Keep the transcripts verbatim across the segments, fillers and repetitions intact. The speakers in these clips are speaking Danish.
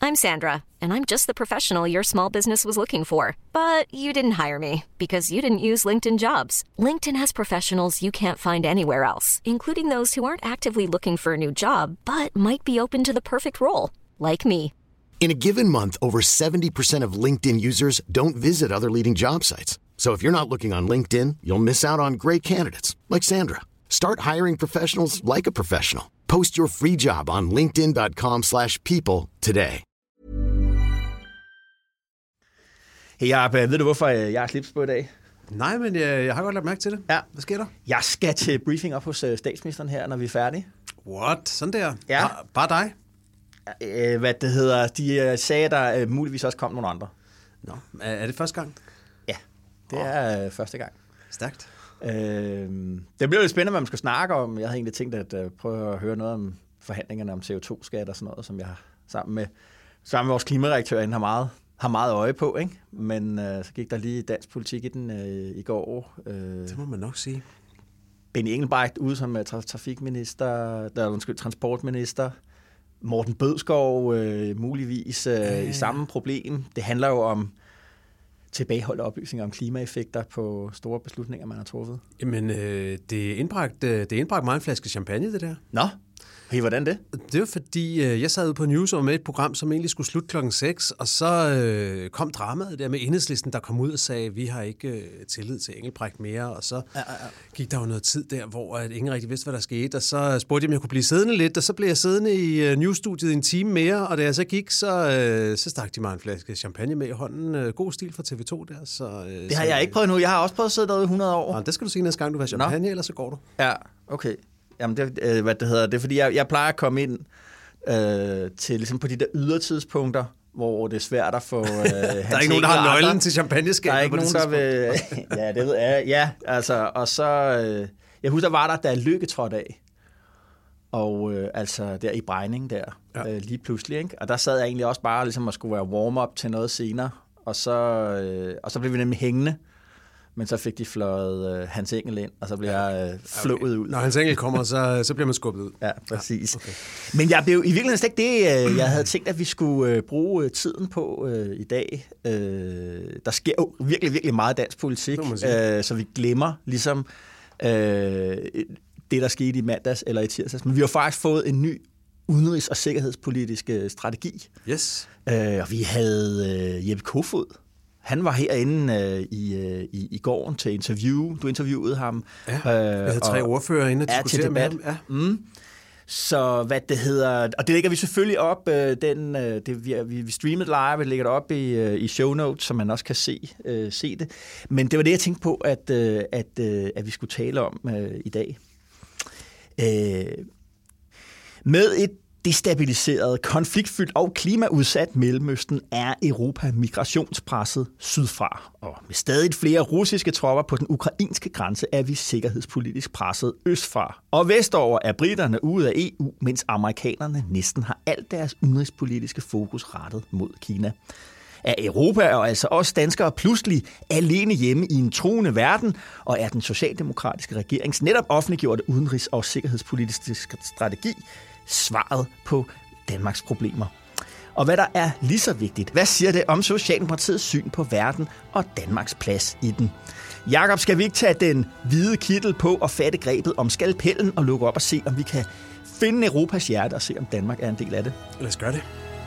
I'm Sandra, and I'm just the professional your small business was looking for. But you didn't hire me because you didn't use LinkedIn Jobs. LinkedIn has professionals you can't find anywhere else, including those who aren't actively looking for a new job, but might be open to the perfect role, like me. In a given month, over seventy percent of LinkedIn users don't visit other leading job sites. So if you're not looking on LinkedIn, you'll miss out on great candidates like Sandra. Start hiring professionals like a professional. Post your free job on linkedin dot com slash people today. Hey Jacob, ved du hvorfor jeg har slips på i dag? Nej, men jeg, jeg har godt lagt mærke til det. Ja. Hvad sker der? Jeg skal til briefing op hos statsministeren her, når vi er færdige. What? Sådan der? Ja. Bare, bare dig? Øh, hvad det hedder, de sagde, at der øh, muligvis også kom nogle andre. Nå, er, er det første gang? Ja, det oh. er øh, første gang. Stærkt. Øh, det bliver lidt spændende, hvad man skal snakke om. Jeg havde egentlig tænkt at øh, prøve at høre noget om forhandlingerne om C O to skat og sådan noget, som jeg sammen med, sammen med vores klimaredaktør har meget, har meget øje på. Ikke? Men øh, så gik der lige dansk politik i den øh, i går. Øh, det må man nok sige. Benny Engelbrecht ude som uh, trafikminister, der undskyld, transportminister. Morten Bødskov øh, muligvis øh, øh. i samme problem. Det handler jo om tilbageholdte oplysninger om klimaeffekter på store beslutninger, man har truffet. Jamen, øh, det er indbragt, øh, det er indbragt mig en flaske champagne, det der. Nå, hey, hvordan det? Det var fordi, øh, jeg sad ude på News og med et program, som egentlig skulle slutte klokken seks, og så øh, kom dramaet der med Enhedslisten, der kom ud og sagde, vi har ikke øh, tillid til Engelbrecht mere, og så ja, ja, ja. gik der jo noget tid der, hvor at ingen rigtig vidste, hvad der skete, og så spurgte jeg, om jeg kunne blive siddende lidt, og så blev jeg siddende i øh, News-studiet en time mere, og da jeg så gik, så, øh, så stak de mig en flaske champagne med i hånden. Øh, god stil fra T V to der. Så, øh, det har så, jeg ikke prøvet nu, jeg har også prøvet at sidde derude i hundrede år. Og det skal du sige næste gang, du vil have champagne, Nå. Ellers så går du. Ja, okay. Jamen, det, øh, hvad det hedder, det er fordi, jeg, jeg plejer at komme ind øh, til ligesom på de der ydertidspunkter, hvor det er svært at få... Øh, der er ikke nogen, der har nøglen til champagneskabet. Der er ikke nogen, der vil... ja, det ved jeg. Ja, altså, og så... Øh, jeg husker, der var der, der Lykke trådte af. Og øh, altså, der i Brejning der, ja. øh, lige pludselig, ikke? Og der sad jeg egentlig også bare ligesom at skulle være warm-up til noget senere. Og så, øh, og så blev vi nemlig hængende. Men så fik de fløjet øh, Hans Engel ind, og så blev ja. jeg øh, flået okay. ud. Når Hans Engel kommer, så, så bliver man skubbet ud. Ja, præcis. Ja, okay. Men jeg blev i virkeligheden slet ikke det, øh, jeg havde tænkt, at vi skulle øh, bruge øh, tiden på øh, i dag. Øh, der sker jo virkelig, virkelig meget dansk politik, øh, så vi glemmer ligesom øh, det, der skete i mandags eller i tirsdags. Men vi har faktisk fået en ny udenrigs- og sikkerhedspolitisk øh, strategi. Yes. Øh, og vi havde øh, Jeppe Kofod. Han var herinde øh, i, øh, i, i går til interview. Du interviewede ham. Ja, øh, jeg havde tre ordfører inde og diskutere med ham. Ja. Mm. Så hvad det hedder... Og det lægger vi selvfølgelig op. Øh, den, øh, det, vi, vi streamede live, vi lægger det op i, øh, i show notes, så man også kan se, øh, se det. Men det var det, jeg tænkte på, at, øh, at, øh, at vi skulle tale om øh, i dag. Øh, med et destabiliseret, konfliktfyldt og klimaudsat Mellemøsten er Europa migrationspresset sydfra. Og med stadig flere russiske tropper på den ukrainske grænse er vi sikkerhedspolitisk presset østfra. Og vestover er briterne ude af E U, mens amerikanerne næsten har alt deres udenrigspolitiske fokus rettet mod Kina. Er Europa og altså os danskere pludselig alene hjemme i en truende verden, og er den socialdemokratiske regerings netop offentliggjorte udenrigs- og sikkerhedspolitiske strategi svaret på Danmarks problemer? Og hvad der er lige så vigtigt, hvad siger det om Socialdemokratiets syn på verden og Danmarks plads i den? Jakob, skal vi ikke tage den hvide kittel på og fatte grebet om skalpellen og lukke op og se, om vi kan finde Europas hjerte og se, om Danmark er en del af det? Lad os gøre det.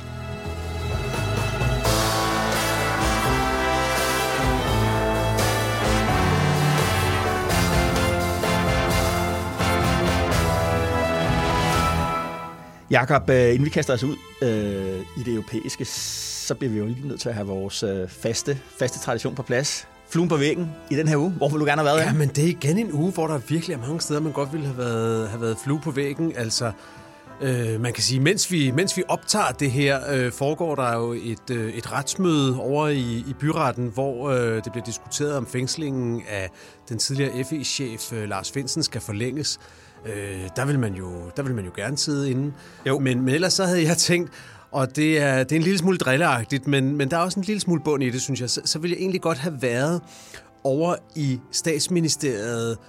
Jakob, inden vi kaster os ud øh, i det europæiske, så bliver vi jo lige nødt til at have vores øh, faste, faste tradition på plads. Fluen på væggen i den her uge. Hvor vil du gerne have været? Ja, men det er igen en uge, hvor der virkelig er mange steder, man godt ville have været, have været flue på væggen. Altså, øh, man kan sige, mens vi, mens vi optager det her, øh, foregår der jo et, øh, et retsmøde over i, i byretten, hvor øh, det bliver diskuteret om fængslingen af den tidligere F E-chef øh, Lars Findsen skal forlænges. Øh, der vil man jo, der vil man jo gerne sidde inde. Jo. Men, men ellers så havde jeg tænkt, og det er, det er en lille smule drilleagtigt, men, men der er også en lille smule bund i det, synes jeg. Så, så ville jeg egentlig godt have været over i Statsministeriet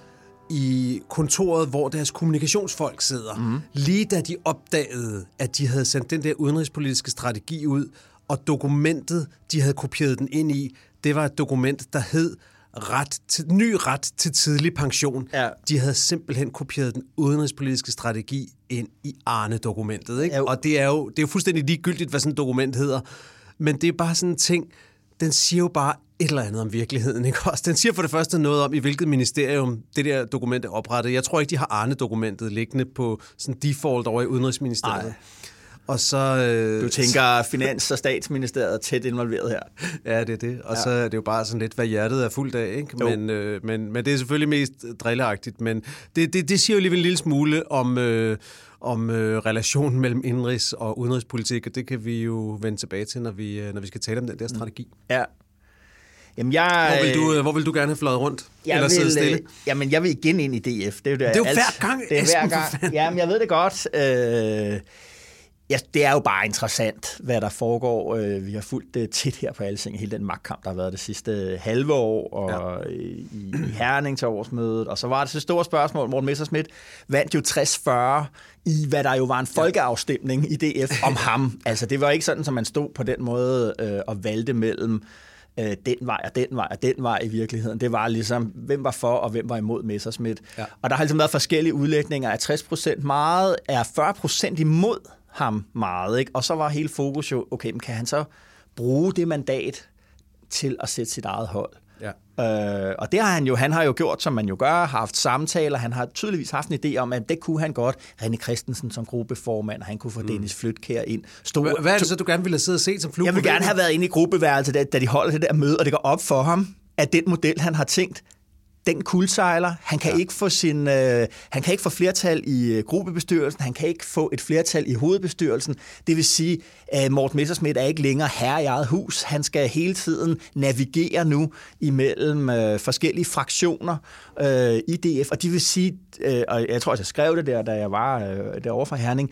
i kontoret, hvor deres kommunikationsfolk sidder. Mm. Lige da de opdagede, at de havde sendt den der udenrigspolitiske strategi ud, og dokumentet, de havde kopieret den ind i, det var et dokument, der hed ret til, ny ret til tidlig pension. Ja. De havde simpelthen kopieret den udenrigspolitiske strategi ind i Arne-dokumentet. Ikke? Ja. Og det er, jo, det er jo fuldstændig ligegyldigt, hvad sådan et dokument hedder. Men det er bare sådan en ting, den siger jo bare et eller andet om virkeligheden. Ikke? Også den siger for det første noget om, i hvilket ministerium det der dokument er oprettet. Jeg tror ikke, de har Arne-dokumentet liggende på sådan default over i Udenrigsministeriet. Ej. Og så, øh, du tænker Finans- og Statsministeriet tæt involveret her. Ja, det er det. Og ja. Så er det jo bare sådan lidt, hvad hjertet er fuldt af. Ikke? Men, øh, men, men det er selvfølgelig mest drilleagtigt. Men det, det, det siger jo lige en lille smule om, øh, om øh, relationen mellem indrigs- og udenrigspolitik, og det kan vi jo vende tilbage til, når vi, når vi skal tale om den der strategi. Ja. Jamen, jeg, hvor, vil du, hvor vil du gerne have fløjet rundt? Jeg eller vil, sidde stille? Jamen, jeg vil igen ind i D F. Det er jo, der, det er jo alt, hver gang. Det er hver gang. Jamen, jeg ved det godt. Øh, Ja, det er jo bare interessant, hvad der foregår. Vi har fulgt det tit her på Altinget, hele den magtkamp, der har været det sidste halve år, og ja. i, i Herning til årsmødet. Og så var det så store spørgsmål. Morten Messerschmidt vandt jo tres fyrre i, hvad der jo var en folkeafstemning i D F om ham. Altså, det var ikke sådan, som man stod på den måde øh, og valgte mellem øh, den vej og den vej og den vej i virkeligheden. Det var ligesom, hvem var for og hvem var imod Messerschmidt. Ja. Og der har ligesom været forskellige udlægninger af tres procent meget, er fyrre procent imod ham meget, ikke? Og så var hele fokus jo, okay, men kan han så bruge det mandat til at sætte sit eget hold? Ja. Øh, og det har han jo, han har jo gjort, som man jo gør, har haft samtaler, han har tydeligvis haft en idé om, at det kunne han godt. René Christensen som gruppeformand, han kunne få mm. Dennis Flydtkjær ind. Stor, Hvad er det så, du gerne ville have siddet og set som flue? Jeg vil gerne have været inde i gruppeværelset, da, da de holder det der møde, og det går op for ham, at den model, han har tænkt, den kuldsejler. Han kan ja. ikke få sin, øh, han kan ikke få flertal i øh, gruppebestyrelsen, han kan ikke få et flertal i hovedbestyrelsen. Det vil sige, at Morten Messerschmidt er ikke længere herre i eget hus. Han skal hele tiden navigere nu imellem øh, forskellige fraktioner øh, i D F. Og det vil sige, øh, og jeg tror, at jeg skrev det der, da jeg var øh, derovre fra Herning.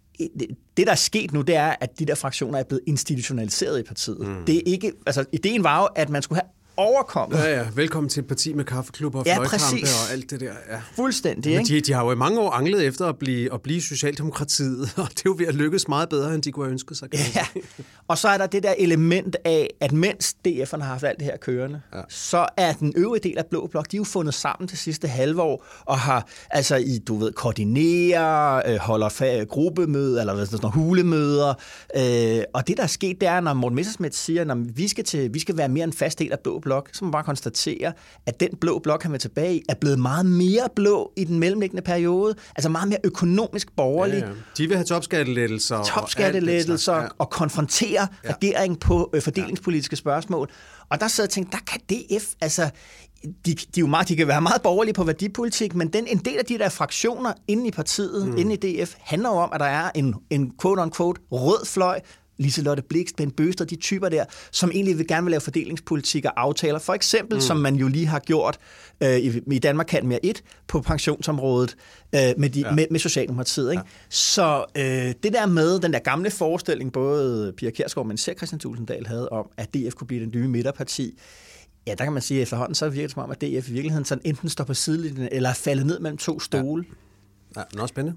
Det, der er sket nu, det er, at de der fraktioner er blevet institutionaliseret i partiet. Mm. Det er ikke, altså, ideen var jo, at man skulle have overkommet. Ja, ja. Velkommen til et parti med kaffeklubber og ja, fløjkampe og alt det der. Ja. Fuldstændig, ikke? De, de har jo i mange år anglet efter at blive, at blive Socialdemokratiet, og det er jo ved at lykkes meget bedre, end de kunne have ønsket sig. Ja. Og så er der det der element af, at mens D F'erne har haft alt det her kørende, ja. så er den øvrige del af Blå Blok, de er jo fundet sammen det sidste halve år, og har altså i, du ved, koordinerer, holder fa- gruppemøder, eller sådan noget, hulemøder, øh, og det der er sket, det er, når Morten Messerschmidt siger, når vi skal, til, vi skal være mere en fast del af Blå Blok, så må man bare konstatere, at den blå blok, han vil tilbage i, er blevet meget mere blå i den mellemliggende periode. Altså meget mere økonomisk borgerlig. Ja, ja. De vil have topskattelettelser. Topskattelettelser og, ja. og konfrontere ja. regeringen på øh, fordelingspolitiske spørgsmål. Og der sad jeg og tænkte, der kan D F, altså, de, de, jo meget, de kan være meget borgerlige på værdipolitik, men den, en del af de der fraktioner inde i partiet, mm. inde i D F, handler jo om, at der er en, en quote-unquote rød fløj, Liselotte Blixt, Ben Bøsted, de typer der, som egentlig vil gerne vil lave fordelingspolitik og aftaler. For eksempel, mm. som man jo lige har gjort øh, i, i Danmark kan mere et på pensionsområdet øh, med, de, ja. med, med Socialdemokratiet. Ikke? Ja. Så øh, det der med den der gamle forestilling, både Pia Kjærsgaard, men især Kristian Thulesen Dahl havde om, at D F kunne blive den nye midterparti, ja, der kan man sige, at efterhånden så virker det som om, at D F i virkeligheden sådan enten står på sidelinjen eller er faldet ned mellem to stole. Ja, ja, noget spændende.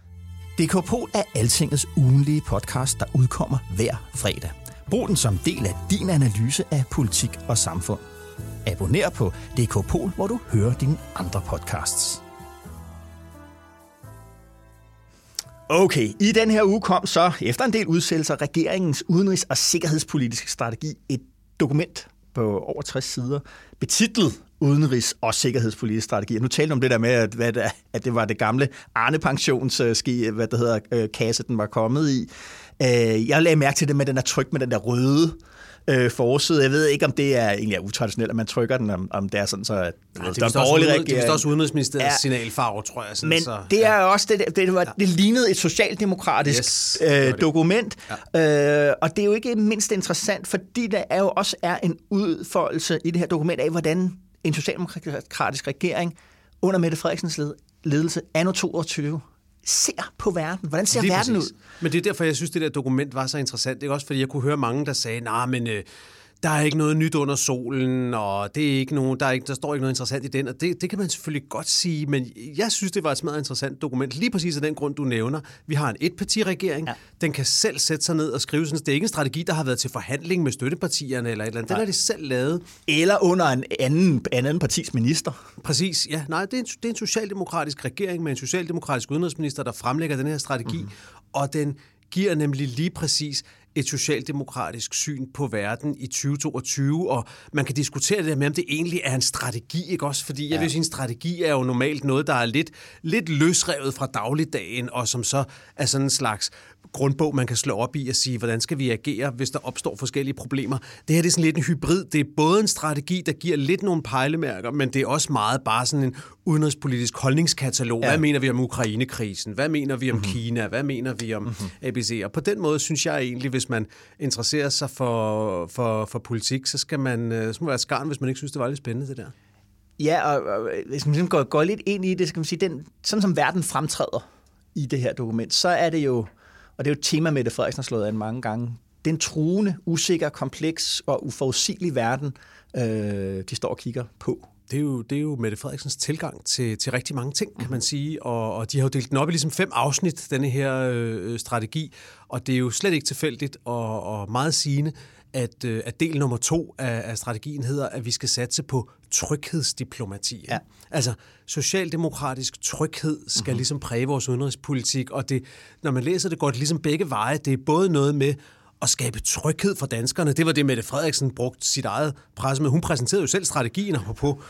D K Pol er Altingets ugenlige podcast, der udkommer hver fredag. Brug den som del af din analyse af politik og samfund. Abonner på D K Pol, hvor du hører dine andre podcasts. Okay, i den her uge kom så, efter en del udsættelser, regeringens udenrigs- og sikkerhedspolitiske strategi, et dokument på over tres sider, betitlet udenrigs- og sikkerhedspolitisk strategi. Nu talte om det der med, at, hvad det, at det var det gamle Arne-pensionsski, hvad det hedder, kasse, den var kommet i. Jeg lagde mærke til det med den der tryk med den der røde øh, forside. Jeg ved ikke, om det er egentlig er utraditionelt, at man trykker den, om, om det er sådan, så at ja, det er en borgerlig regering. Det er også Udenrigsministeriets ja, signalfarve, tror jeg. Sådan, men så, det er ja. også, det, det, var, det lignede et socialdemokratisk yes, øh, dokument, ja. øh, og det er jo ikke mindst interessant, fordi der er jo også er en udfoldelse i det her dokument af, hvordan en socialdemokratisk regering under Mette Frederiksens ledelse anno toogtyve ser på verden. Hvordan ser Lige verden præcis. ud? Men det er derfor, jeg synes, det der dokument var så interessant. Det er også, fordi jeg kunne høre mange, der sagde, nej, men øh, der er ikke noget nyt under solen, og det er ikke nogen, der, er ikke, der står ikke noget interessant i den, og det, det kan man selvfølgelig godt sige, men jeg synes, det var et smadret interessant dokument, lige præcis af den grund, du nævner. Vi har en etpartiregering, ja. Den kan selv sætte sig ned og skrive sådan, det er ikke en strategi, der har været til forhandling med støttepartierne eller et eller andet, den har de selv lavet. Eller under en anden, anden partis minister. Præcis, ja. Nej, det er, en, det er en socialdemokratisk regering med en socialdemokratisk udenrigsminister, der fremlægger den her strategi, mm-hmm. og den giver nemlig lige præcis et socialdemokratisk syn på verden i tyve toogtyve, og man kan diskutere det med, om det egentlig er en strategi, ikke også? Fordi jeg ja. vil sige, en strategi er jo normalt noget, der er lidt, lidt løsrevet fra dagligdagen, og som så er sådan en slags grundbog, man kan slå op i og sige, hvordan skal vi agere, hvis der opstår forskellige problemer. Det her det er sådan lidt en hybrid. Det er både en strategi, der giver lidt nogle pejlemærker, men det er også meget bare sådan en udenrigspolitisk holdningskatalog. Ja. Hvad mener vi om Ukraine-krisen? Hvad mener vi om mm-hmm. Kina? Hvad mener vi om mm-hmm. A B C? Og på den måde synes jeg egentlig, hvis man interesserer sig for, for, for politik, så skal man, så må man være skarn, hvis man ikke synes, det var lidt spændende, det der. Ja, og, og hvis man går, går lidt ind i det, så kan man sige, den, sådan som verden fremtræder i det her dokument, så er det jo, og det er jo et tema, Mette Frederiksen har slået an mange gange, den truende, usikker, kompleks og uforudsigelig verden, øh, de står og kigger på. Det er jo, det er jo Mette Frederiksens tilgang til, til rigtig mange ting, kan man sige, og, og de har jo delt den op i ligesom fem afsnit, denne her øh, strategi, og det er jo slet ikke tilfældigt og, og meget sigende, at, øh, at del nummer to af, af strategien hedder, at vi skal satse på tryghedsdiplomati. Ja. Altså, socialdemokratisk tryghed skal mm-hmm. ligesom præge vores udenrigspolitik, og det, når man læser det, går det ligesom begge veje. Det er både noget med at skabe tryghed for danskerne. Det var det, Mette Frederiksen brugte sit eget presse med. Hun præsenterede jo selv strategien op på,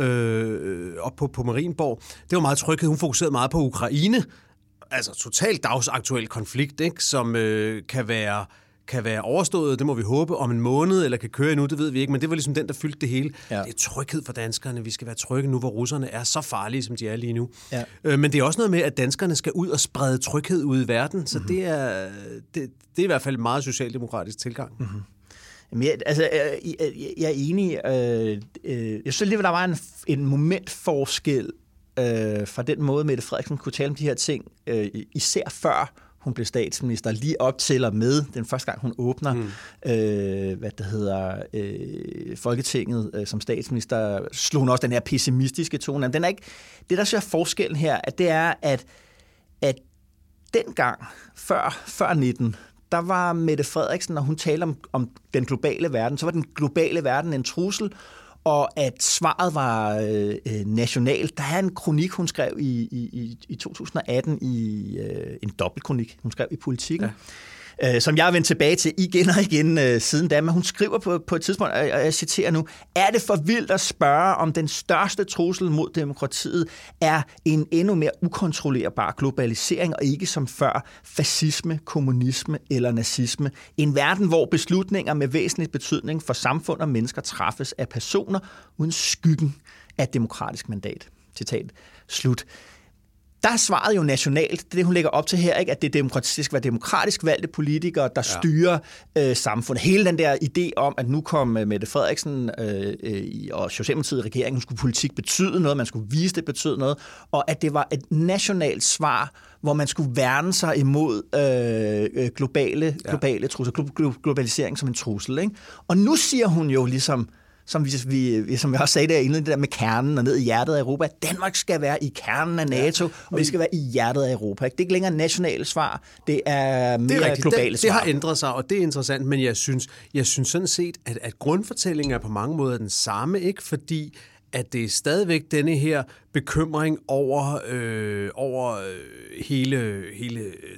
øh, op på, på Marienborg. Det var meget tryghed. Hun fokuserede meget på Ukraine. Altså totalt dagsaktuel konflikt, ikke? Som øh, kan være kan være overstået, det må vi håbe, om en måned, eller kan køre endnu, det ved vi ikke, men det var ligesom den, der fyldte det hele. Ja. Det er tryghed for danskerne. Vi skal være trygge nu, hvor russerne er så farlige, som de er lige nu. Ja. Øh, men det er også noget med, at danskerne skal ud og sprede tryghed ud i verden, så mm-hmm. det, er, det, det er i hvert fald en meget socialdemokratisk tilgang. Mm-hmm. Jamen, jeg, altså, jeg, jeg, jeg er enig. Øh, øh, jeg synes lige, der var en, en momentforskel øh, fra den måde, Mette Frederiksen kunne tale om de her ting, øh, især før hun blev statsminister, lige op til og med den første gang, hun åbner mm. øh, hvad det hedder, øh, Folketinget øh, som statsminister, slog hun også den her pessimistiske tone. Den er ikke, det, der så er forskellen her, at det er, at, at dengang, før, før nitten, der var Mette Frederiksen, når hun talte om, om den globale verden, så var den globale verden en trussel, og at svaret var øh, nationalt. Der er en kronik, hun skrev i, i, i to tusind og atten, i øh, en dobbeltkronik, hun skrev i Politikken, ja. øh, som jeg har vendt tilbage til igen og igen øh, siden da, men hun skriver på, på et tidspunkt, og jeg citerer nu, er det for vildt at spørge, om den største trussel mod demokratiet er en endnu mere ukontrollerbar globalisering, og ikke som før fascisme, kommunisme eller nazisme. En verden, hvor beslutninger med væsentlig betydning for samfund og mennesker træffes af personer uden skyggen af et demokratisk mandat. Citat. Slut. Der er svaret jo nationalt, det er det, hun lægger op til her, ikke? At det demokratisk skal være demokratisk valgte politikere, der ja. styrer øh, samfundet. Hele den der idé om, at nu kom øh, Mette Frederiksen øh, øh, og Socialdemokratiet i regeringen, skulle politik betyde noget, man skulle vise, det betød noget, og at det var et nationalt svar, hvor man skulle værne sig imod øh, globale, globale ja. trusler, globalisering som en trussel. Ikke? Og nu siger hun jo ligesom, som vi, vi, som jeg også sagde der indledning, det der med kernen og ned i hjertet af Europa. Danmark skal være i kernen af NATO, ja, og vi skal være i hjertet af Europa. Ikke? Det er ikke længere nationale svar, det er mere det er globale det, svar. Det har ændret sig, og det er interessant, men jeg synes, jeg synes sådan set, at, at grundfortællingen er på mange måder den samme, ikke? Fordi at det er stadigvæk denne her bekymring over, øh, over øh, hele, hele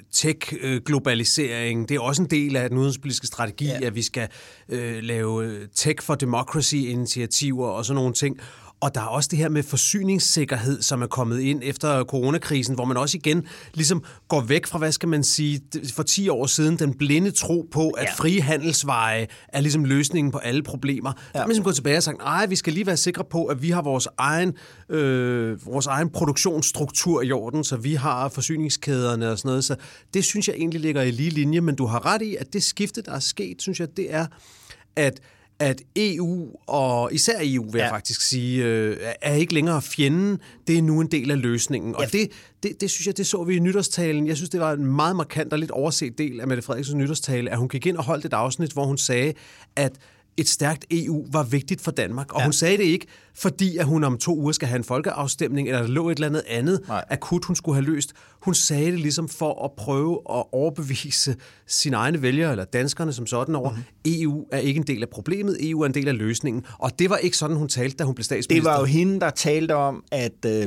tech-globaliseringen. Det er også en del af den udenrigspolitiske strategi, ja. at vi skal øh, lave tech for democracy-initiativer og sådan nogle ting. Og der er også det her med forsyningssikkerhed, som er kommet ind efter coronakrisen, hvor man også igen ligesom går væk fra, hvad skal man sige, for ti år siden, den blinde tro på, at ja. frie handelsveje er ligesom løsningen på alle problemer. Ja. Der er man ligesom gået tilbage og sagt, nej, vi skal lige være sikre på, at vi har vores egen, øh, vores egen produktionsstruktur i orden, så vi har forsyningskæderne og sådan noget. Så det synes jeg egentlig ligger i lige linje, men du har ret i, at det skifte, der er sket, synes jeg, det er, at at E U, og især E U, vil jeg ja. faktisk sige, øh, er ikke længere fjenden. Det er nu en del af løsningen. Og ja. det, det, det synes jeg, det så vi i nytårstalen. Jeg synes, det var en meget markant og lidt overset del af Mette Frederiksens nytårstale, at hun gik ind og holdt et afsnit, hvor hun sagde, at et stærkt E U var vigtigt for Danmark. Og ja. hun sagde det ikke, fordi at hun om to uger skal have en folkeafstemning, eller der lå et eller andet andet Nej. akut, hun skulle have løst. Hun sagde det ligesom for at prøve at overbevise sine egne vælgere, eller danskerne som sådan over, mm-hmm. E U er ikke en del af problemet, E U er en del af løsningen. Og det var ikke sådan, hun talte, da hun blev statsminister. Det var jo hende, der talte om, at øh,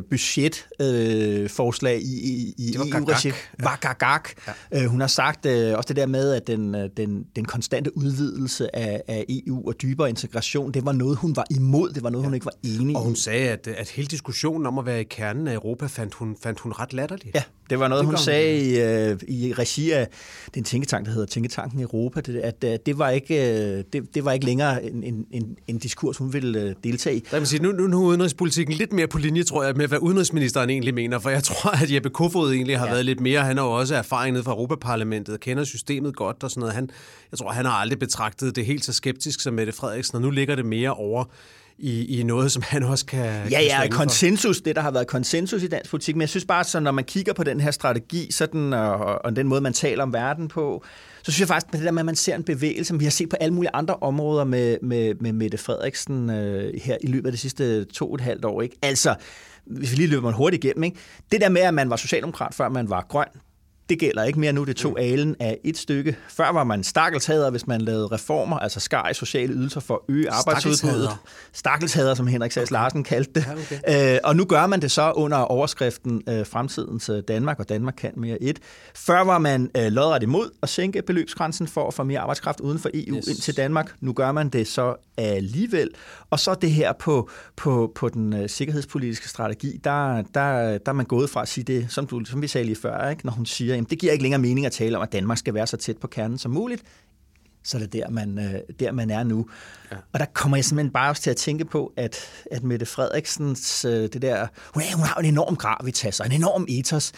budgetforslag øh, i, i, i E U-regi var gagag. Ja. Øh, hun har sagt øh, også det der med, at den, den, den konstante udvidelse af, af E U og dybere integration, det var noget, hun var imod, det var noget, ja. hun ikke var enig i. Og hun sagde, at, at hele diskussionen om at være i kernen af Europa, fandt hun, fandt hun ret latterligt. Ja, det var noget, det hun sagde i, øh, i regi af den tænketank, der hedder Tænketanken Europa, det, at øh, det, var ikke, øh, det, det var ikke længere en, en, en, en diskurs, hun ville øh, deltage i. Der kan sige, nu, nu, nu er udenrigspolitikken lidt mere på linje, tror jeg, med hvad udenrigsministeren egentlig mener, for jeg tror, at Jeppe Kofod egentlig har ja. været lidt mere. Han har jo også erfaring nede fra Europaparlamentet, kender systemet godt og sådan noget. Han, jeg tror, han har aldrig betragtet det helt så skeptisk som Mette Frederiksen, og nu ligger det mere over I, i noget, som han også kan... Ja, ja, konsensus, det der har været konsensus i dansk politik, men jeg synes bare, så når man kigger på den her strategi, sådan, og, og den måde, man taler om verden på, så synes jeg faktisk, at det der med, at man ser en bevægelse, som vi har set på alle mulige andre områder med, med, med Mette Frederiksen øh, her i løbet af de sidste to og et halvt år, ikke? Altså, hvis vi lige løber man hurtigt igennem, ikke? Det der med, at man var socialdemokrat, før man var grøn, det gælder ikke mere nu, det tog alen af et stykke. Før var man stakkelhader, hvis man lavede reformer, altså skar i sociale ydelser for at øge arbejdsudbuddet. Stakkelhader, som Henrik Sass Larsen kaldte det. Ja, okay. øh, og nu gør man det så under overskriften øh, Fremtidens Danmark, og Danmark kan mere et. Før var man øh, lodret imod at sænke beløbsgrænsen for at få mere arbejdskraft uden for E U yes. ind til Danmark. Nu gør man det så alligevel. Og så det her på, på, på den øh, sikkerhedspolitiske strategi, der, der, der er man gået fra at sige det, som, du, som vi sagde lige før, ikke? Når hun siger, jamen, det giver ikke længere mening at tale om, at Danmark skal være så tæt på kernen som muligt. Så er det der, man, øh, der, man er nu. Ja. Og der kommer jeg simpelthen bare også til at tænke på, at, at Mette Frederiksens, øh, det der, hun, er, hun har en enorm gravitas og en enorm ethos,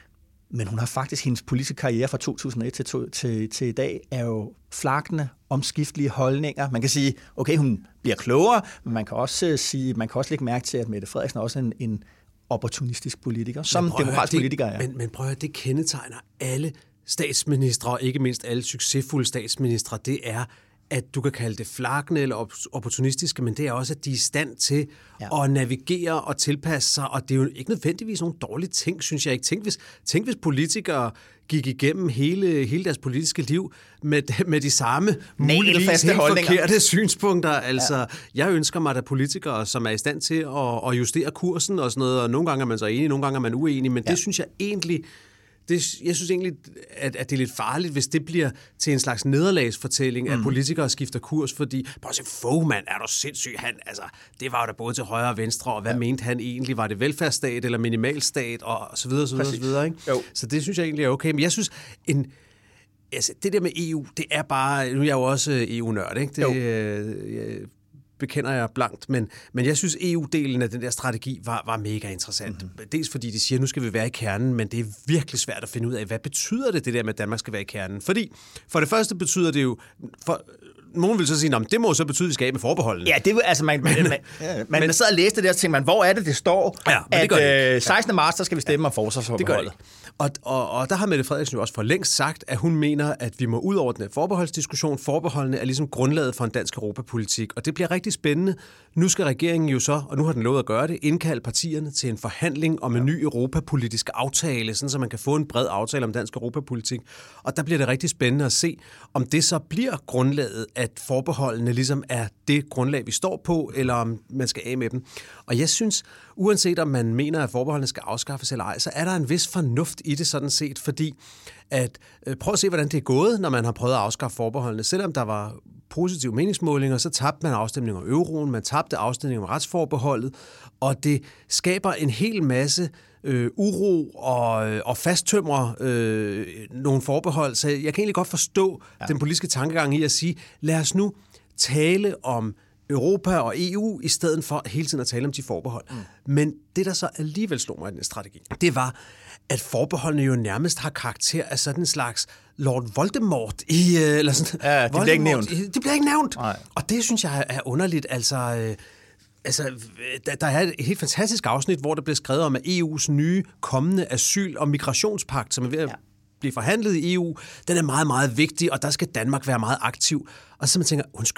men hun har faktisk, hendes politiske karriere fra to tusind og et til, to, til, til i dag, er jo flakne, omskiftelige holdninger. Man kan sige, okay, hun bliver klogere, men man kan også uh, sige, man kan også lægge mærke til, at Mette Frederiksen er også en, en opportunistisk politiker, som demokratisk politiker er. Men, men prøv at høre, det kendetegner alle statsministre, og ikke mindst alle succesfulde statsministre, det er, at du kan kalde det flakne eller opportunistiske, men det er også, at de er i stand til ja. at navigere og tilpasse sig, og det er jo ikke nødvendigvis nogle dårlige ting, synes jeg ikke. Tænk hvis, tænk, hvis politikere gik igennem hele, hele deres politiske liv med, med de samme muligvis helt forkerte synspunkter. Altså, ja. jeg ønsker mig, at politikere, som er i stand til at, at justere kursen og sådan noget, og nogle gange er man så enig, nogle gange er man uenig, men ja. det synes jeg egentlig... Det, jeg synes egentlig, at, at det er lidt farligt, hvis det bliver til en slags nederlagsfortælling, mm. at politikere skifter kurs, fordi, prøv at se, Fogman, er du sindssyg? Han, altså, det var jo da både til højre og venstre, og hvad ja. mente han egentlig? Var det velfærdsstat eller minimalstat, og så videre, så videre, så videre, ikke? Så det synes jeg egentlig er okay. Men jeg synes, en, altså, det der med E U, det er bare, nu er jeg jo også E U-nørd, ikke? Det, øh, bekender jeg blankt, men, men jeg synes, E U-delen af den der strategi var, var mega interessant. Mm-hmm. Dels fordi de siger, at nu skal vi være i kernen, men det er virkelig svært at finde ud af, hvad betyder det, det der med, at Danmark skal være i kernen? Fordi for det første betyder det jo... For, nogen vil så sige, at det må så betyde, at vi skal af med forbeholdene. Ja, det altså man, man, man, man, man sad og læste det, og tænkte man, hvor er det, det står, ja, at det øh, sekstende marts, der skal vi stemme ja, om forsvarsforbeholdet. Og, og, og der har Mette Frederiksen jo også for længst sagt, at hun mener, at vi må ud over den forbeholdsdiskussion. Forbeholdene er ligesom grundlaget for en dansk europapolitik, og det bliver rigtig spændende. Nu skal regeringen jo så, og nu har den lovet at gøre det, indkalde partierne til en forhandling om en ny europapolitisk aftale, sådan så man kan få en bred aftale om dansk europapolitik. Og der bliver det rigtig spændende at se, om det så bliver grundlaget, at forbeholdene ligesom er det grundlag, vi står på, eller om man skal af med dem. Og jeg synes, uanset om man mener, at forbeholdene skal afskaffes eller ej, så er der en vis fornuft i det sådan set, fordi at øh, prøv at se, hvordan det er gået, når man har prøvet at afskaffe forbeholdene. Selvom der var positive meningsmålinger, så tabte man afstemning om euroen, man tabte afstemning om retsforbeholdet, og det skaber en hel masse øh, uro og, og fasttømrer øh, nogle forbehold. Så jeg kan egentlig godt forstå ja. den politiske tankegang i at sige, lad os nu tale om Europa og E U, i stedet for hele tiden at tale om de forbehold. Mm. Men det, der så alligevel slog mig i den strategi, det var, at forbeholdene jo nærmest har karakter af sådan en slags Lord Voldemort i... Eller sådan, ja, det bliver ikke nævnt. Det bliver ikke nævnt. Nej. Og det synes jeg er underligt. Altså, øh, altså der, der er et helt fantastisk afsnit, hvor der bliver skrevet om, at E U's nye kommende asyl- og migrationspagt, som er ved at ja. blive forhandlet i E U, den er meget, meget vigtig, og der skal Danmark være meget aktiv. Og så man tænker, undskyld,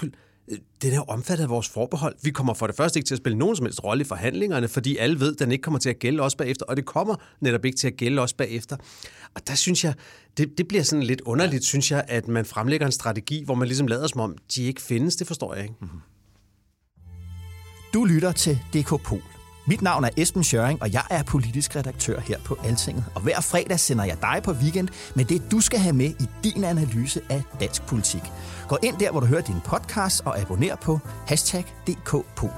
den er omfattet af vores forbehold. Vi kommer for det første ikke til at spille nogen som helst rolle i forhandlingerne, fordi alle ved, at den ikke kommer til at gælde os bagefter, og det kommer netop ikke til at gælde os bagefter. Og der synes jeg, det, det bliver sådan lidt underligt, synes jeg, at man fremlægger en strategi, hvor man ligesom lader som om, de ikke findes. Det forstår jeg ikke. Mm-hmm. Du lytter til D K Pol. Mit navn er Esben Schøring, og jeg er politisk redaktør her på Altinget. Og hver fredag sender jeg dig på weekend med det, du skal have med i din analyse af dansk politik. Gå ind der, hvor du hører din podcast, og abonner på hashtag D K Pol.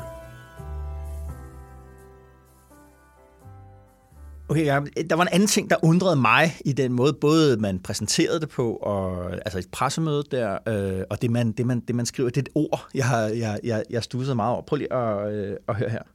Okay, ja, der var en anden ting, der undrede mig i den måde, både man præsenterede det på, og, altså et pressemøde der, øh, og det man, det, man, det man skriver, det er et ord, jeg har jeg, jeg, jeg studsede meget over. Prøv lige at, øh, at høre her.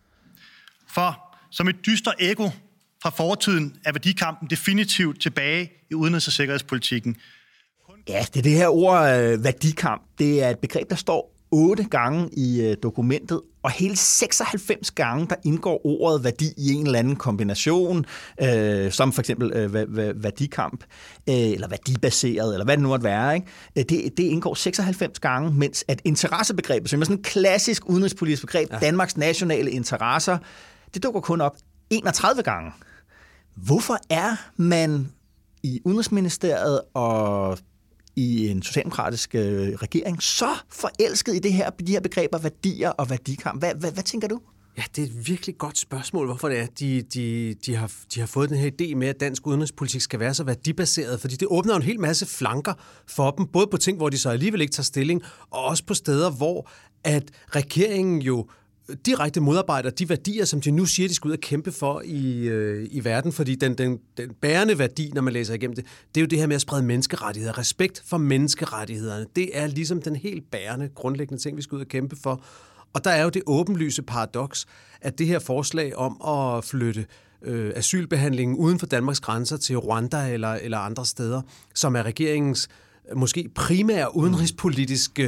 For som et dyster ekko fra fortiden er værdikampen definitivt tilbage i udenrigs- og sikkerhedspolitikken. Ja, det er det her ord øh, værdikamp. Det er et begreb, der står otte gange i øh, dokumentet, og hele seksoghalvfems gange, der indgår ordet værdi i en eller anden kombination, øh, som for eksempel øh, værdikamp, øh, eller værdibaseret, eller hvad det nu måtte være. Ikke? Det, det indgår seksoghalvfems gange, mens at interessebegrebet, som er sådan et klassisk udenrigspolitisk begreb, ja. Danmarks nationale interesser, det dukker kun op enogtredive gange. Hvorfor er man i Udenrigsministeriet og i en socialdemokratisk øh, regering så forelsket i det her, de her begreber værdier og værdikamp? Hvad, hvad, hvad tænker du? Ja, det er et virkelig godt spørgsmål, hvorfor det er, de, de, de, har, de har fået den her idé med, at dansk udenrigspolitik skal være så værdibaseret, fordi det åbner en hel masse flanker for dem, både på ting, hvor de så alligevel ikke tager stilling, og også på steder, hvor at regeringen jo direkte modarbejder de værdier, som de nu siger, de skal ud og kæmpe for i, øh, i verden, fordi den, den, den bærende værdi, når man læser igennem det, det er jo det her med at sprede menneskerettigheder. Respekt for menneskerettighederne, det er ligesom den helt bærende, grundlæggende ting, vi skal ud og kæmpe for. Og der er jo det åbenlyse paradoks, at det her forslag om at flytte øh, asylbehandlingen uden for Danmarks grænser til Rwanda eller, eller andre steder, som er regeringens måske primære udenrigspolitiske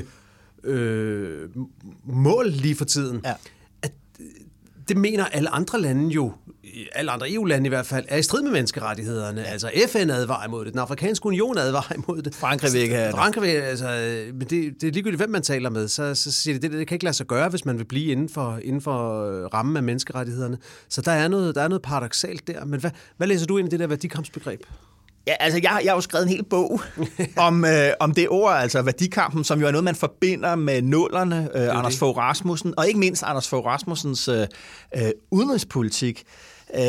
Øh, mål lige for tiden, ja. At det mener alle andre lande jo, alle andre E U-lande i hvert fald, er i strid med menneskerettighederne. Ja. Altså F N advarer imod det, den afrikanske union advarer imod det. Frankrig vil ikke have det. Frankrig vil, altså, men det, det er ligegyldigt, hvem man taler med, så, så siger det, det, det kan ikke lade sig gøre, hvis man vil blive inden for, inden for rammen af menneskerettighederne. Så der er noget, der er noget paradoksalt der. Men hvad, hvad læser du ind i det der værdikampsbegreb? Ja, altså jeg, jeg har jo skrevet en hel bog om, øh, om det ord, altså værdikampen, som jo er noget, man forbinder med nullerne, øh, Anders Fogh Rasmussen, og ikke mindst Anders Fogh Rasmussens øh, øh, udenrigspolitik. Øh,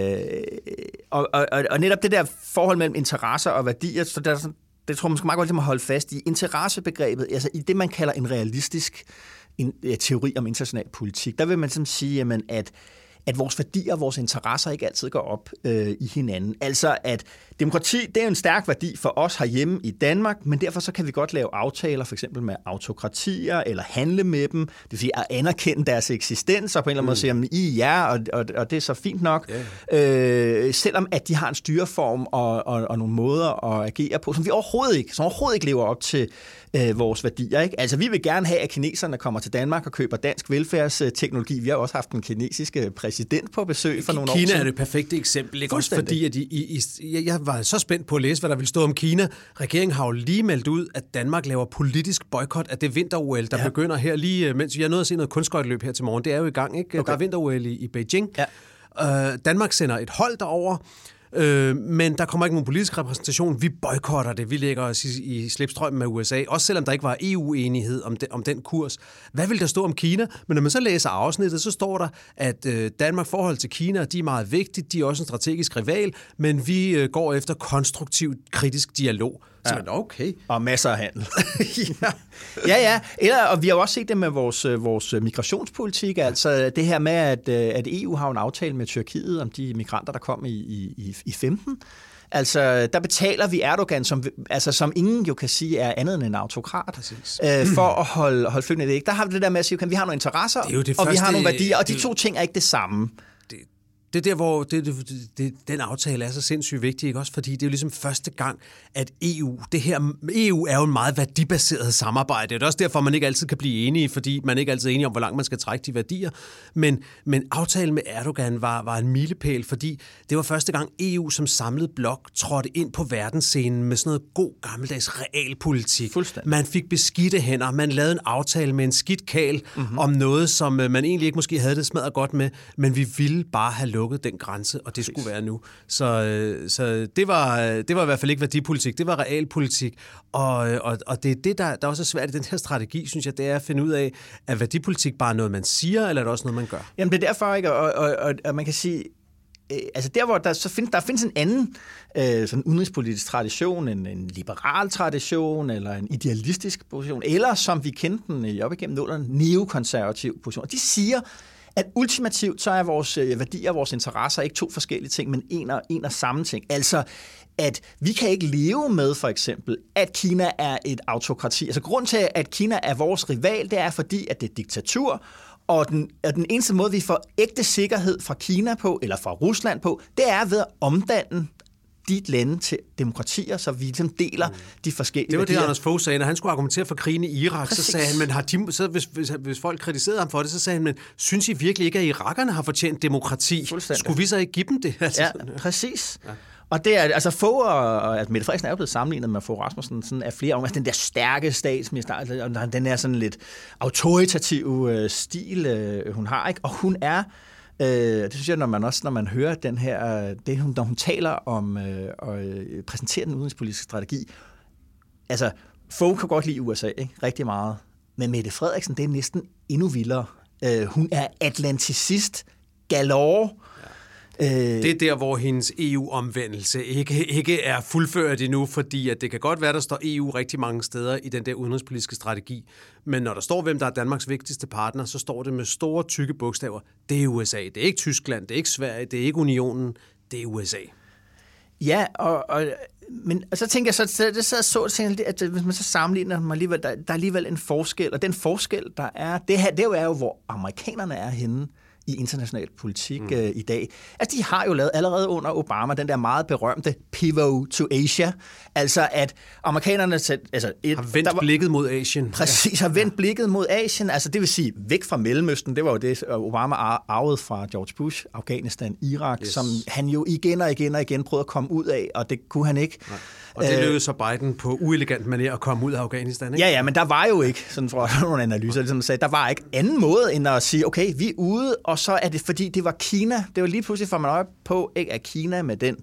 og, og, og netop det der forhold mellem interesser og værdier, så der, det tror jeg måske meget godt, at man holde fast i. Interessebegrebet, altså i det, man kalder en realistisk en, ja, teori om international politik, der vil man sådan sige, jamen, at at vores værdier og vores interesser ikke altid går op øh, i hinanden. Altså, at demokrati, det er en stærk værdi for os herhjemme i Danmark, men derfor så kan vi godt lave aftaler, for eksempel med autokratier, eller handle med dem, det vil sige at anerkende deres eksistens, og på en eller anden måde sige, at I er, og, og, og det er så fint nok, yeah. øh, selvom at de har en styreform og, og, og nogle måder at agere på, som vi overhovedet ikke, som overhovedet ikke lever op til øh, vores værdier. Ikke? Altså, vi vil gerne have, at kineserne kommer til Danmark og køber dansk velfærdsteknologi. Vi har også haft en kinesisk præsident på besøg for nogle Kina år siden. Kina er det perfekte eksempel, ikke? Også fordi, at I, I, I, jeg var så spændt på at læse, hvad der ville stå om Kina. Regeringen har jo lige meldt ud, at Danmark laver politisk boykot af det vinter-O L, der ja. begynder her lige, mens vi er nået at se noget kunstskøjteløb her til morgen. Det er jo i gang, ikke? Okay. Der er vinter-O L i, i Beijing. Ja. Øh, Danmark sender et hold derover. Øh, men der kommer ikke nogen politisk repræsentation. Vi boykotter det. Vi lægger os i, i slipstrømmen med U S A, også selvom der ikke var E U-enighed om, de, om den kurs. Hvad vil der stå om Kina? Men når man så læser afsnittet, så står der, at øh, Danmark forhold til Kina, de er meget vigtige. De er også en strategisk rival, men vi øh, går efter konstruktiv, kritisk dialog. Så ja. Okay. Og masser af handel. ja. ja, ja. Eller, og vi har også set det med vores, vores migrationspolitik. Altså det her med, at, at E U har en aftale med Tyrkiet om de migranter, der kom i, i, i femten. Altså, der betaler vi Erdogan, som, altså, som ingen jo kan sige er andet end en autokrat, øh, for at holde, holde flygtninge. Der har vi det der med at sige, at vi har nogle interesser, det det og første, vi har nogle værdier, og de det, to ting er ikke det samme. Det, Det er der, hvor det, det, det, den aftale er så sindssygt vigtig, ikke? Også fordi det er jo ligesom første gang, at E U, det her, E U er jo en meget værdibaseret samarbejde. Det er også derfor, man ikke altid kan blive enige, fordi man ikke altid er enige om, hvor langt man skal trække de værdier. Men, men aftalen med Erdogan var, var en milepæl, fordi det var første gang E U som samlet blok trådte ind på verdensscenen med sådan noget god gammeldags realpolitik. Man fik beskidte hænder, man lavede en aftale med en skidt kæl mm-hmm. om noget, som man egentlig ikke måske havde det smadret godt med, men vi ville bare have lukket den grænse, og det skulle være nu. Så, så det, var, det var i hvert fald ikke værdipolitik, det var realpolitik, og, og, og det er det, der, der også er svært i den her strategi, synes jeg, det er at finde ud af, er værdipolitik bare noget, man siger, eller er det også noget, man gør? Jamen det er derfor, ikke? Og, og, og, og man kan sige, øh, altså der, hvor der, så find, der findes en anden øh, sådan udenrigspolitisk tradition, en, en liberal tradition, eller en idealistisk position, eller som vi kendte den i op igennem nullerne, neokonservativ position. Og de siger, at ultimativt så er vores værdier og vores interesser ikke to forskellige ting, men en og, en og samme ting. Altså, at vi kan ikke leve med for eksempel, at Kina er et autokrati. Altså, grund til, at Kina er vores rival, det er fordi, at det er diktatur, og den, og den eneste måde, vi får ægte sikkerhed fra Kina på, eller fra Rusland på, det er ved at omdanne de lande til demokratier, så vi ligesom deler mm. de forskellige Det var værdier. det, Anders Fogh sagde, når han skulle argumentere for krigen i Irak, Præcis. så sagde han, men har de, så hvis, hvis, hvis folk kritiserede ham for det, så sagde han, men synes I virkelig ikke, at irakerne har fortjent demokrati? Skulle vi så ikke give dem det? Altså, ja, præcis. Ja. Og det er, altså Fogh og at Mette Frederiksen er jo blevet sammenlignet med Fogh Rasmussen sådan af flere omgange. Den der stærke statsminister, og den er sådan lidt autoritativ øh, stil, øh, hun har, ikke? Og hun er Øh, det synes jeg, når man også når man hører den her, det når hun taler om øh, og øh, præsenterer den udenrigspolitiske strategi. Altså, Fogh kan godt lide U S A, ikke? Rigtig meget. Men Mette Frederiksen, det er næsten endnu vildere. Øh, hun er atlanticist galore. Det er der, hvor hendes E U-omvendelse ikke, ikke er fuldført endnu, fordi at det kan godt være, der står E U rigtig mange steder i den der udenrigspolitiske strategi. Men når der står, hvem der er Danmarks vigtigste partner, så står det med store, tykke bogstaver. Det er U S A. Det er ikke Tyskland, det er ikke Sverige, det er ikke Unionen, det er U S A. Ja, og, og, men, og så tænker jeg, så, det så så til, at hvis man så sammenligner dem alligevel, der, der er alligevel en forskel, og den forskel, der er, det her, det er jo, hvor amerikanerne er henne i international politik mm. øh, i dag. Altså, de har jo lavet allerede under Obama den der meget berømte pivot to Asia. Altså, at amerikanerne altså, et, har vendt var, blikket mod Asien. Præcis, har vendt ja. blikket mod Asien. Altså, det vil sige, væk fra Mellemøsten. Det var jo det, Obama arvede fra George Bush, Afghanistan, Irak, yes. som han jo igen og igen og igen prøvede at komme ud af, og det kunne han ikke. Nej. Og det lykkedes så Biden på uelegant manér at komme ud af Afghanistan, ikke? Ja, ja, men der var jo ikke, sådan fra nogle analyser, ligesom sagde, der var ikke anden måde end at sige, okay, vi er ude, og så er det, fordi det var Kina. Det var lige pludselig, for man øje på, ikke, at Kina med den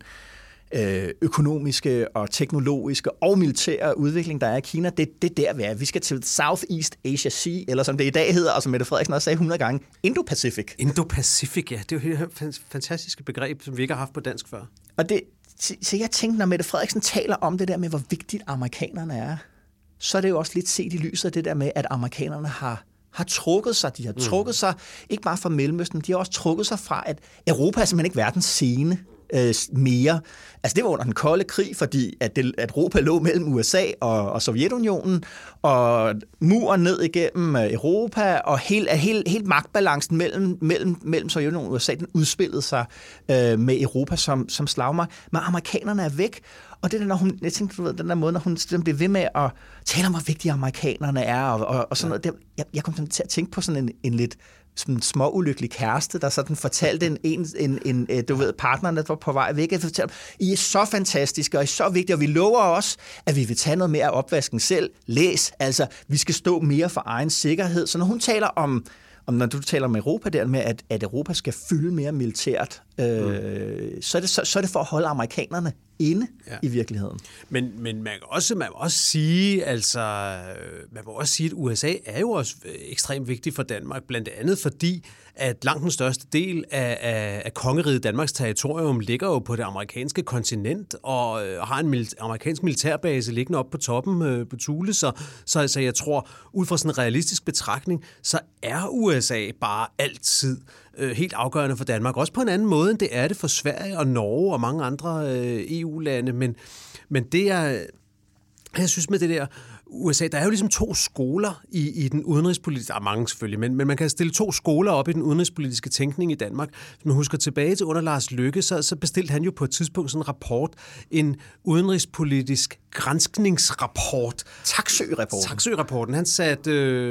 øh, økonomiske og teknologiske og militære udvikling, der er i Kina, det, det er der, vi er. Vi skal til Southeast Asia Sea, eller som det i dag hedder, og som Mette Frederiksen også sagde hundrede gange, Indo-Pacific. Indo-Pacific, ja. Det er jo et fantastisk begreb, som vi ikke har haft på dansk før. Og det Så jeg tænkte, når Mette Frederiksen taler om det der med, hvor vigtigt amerikanerne er, så er det jo også lidt set i lyset af det der med, at amerikanerne har, har trukket sig. De har trukket mm. sig, ikke bare fra Mellemøsten, de har også trukket sig fra, at Europa er simpelthen ikke verdens scene øh, mere. Altså det var under den kolde krig, fordi at, det, at Europa lå mellem U S A og, og Sovjetunionen, og muren ned igennem Europa, og helt, helt, helt magtbalancen mellem, mellem, mellem Sovjetunionen og U S A, den udspillede sig øh, med Europa som, som slagmark. Men amerikanerne er væk, og det der, når hun, jeg tænkte, du ved, den der måde, når hun bliver ved med at tale om, hvor vigtige amerikanerne er, og, og, og sådan noget, det, jeg, jeg kom til at tænke på sådan en, en lidt sådan en småulykkelig kæreste, der sådan fortalte en, en, en, en du ved, partneren, der var på vej væk, og fortalte, I er så fantastiske, og I er så vigtige, og vi lover også, at vi vil tage noget mere af opvasken selv. Læs, altså, vi skal stå mere for egen sikkerhed. Så når hun taler om, om når du taler om Europa der med, at, at Europa skal fylde mere militært, øh, mm. så, er det, så, så er det for at holde amerikanerne inde ja. i virkeligheden. Men, men man kan også, man må også sige, altså, man må også sige, at U S A er jo også ekstremt vigtigt for Danmark, blandt andet fordi, at langt den største del af, af, af kongeriget Danmarks territorium ligger jo på det amerikanske kontinent, og øh, har en mil- amerikansk militærbase liggende oppe på toppen øh, på Thule, så, så altså, jeg tror, ud fra sådan en realistisk betragtning, så er U S A bare altid øh, helt afgørende for Danmark, også på en anden måde, end det er det for Sverige og Norge og mange andre øh, E U-lande, men, men det er, jeg synes med det der U S A, der er jo ligesom to skoler i, i den udenrigspolitiske, der er mange selvfølgelig, men, men man kan stille to skoler op i den udenrigspolitiske tænkning i Danmark. Hvis man husker tilbage til under Lars Løkke, så, så bestilte han jo på et tidspunkt sådan en rapport, en udenrigspolitisk granskningsrapport. Taksø-rapporten. Taksø-rapporten. Han satte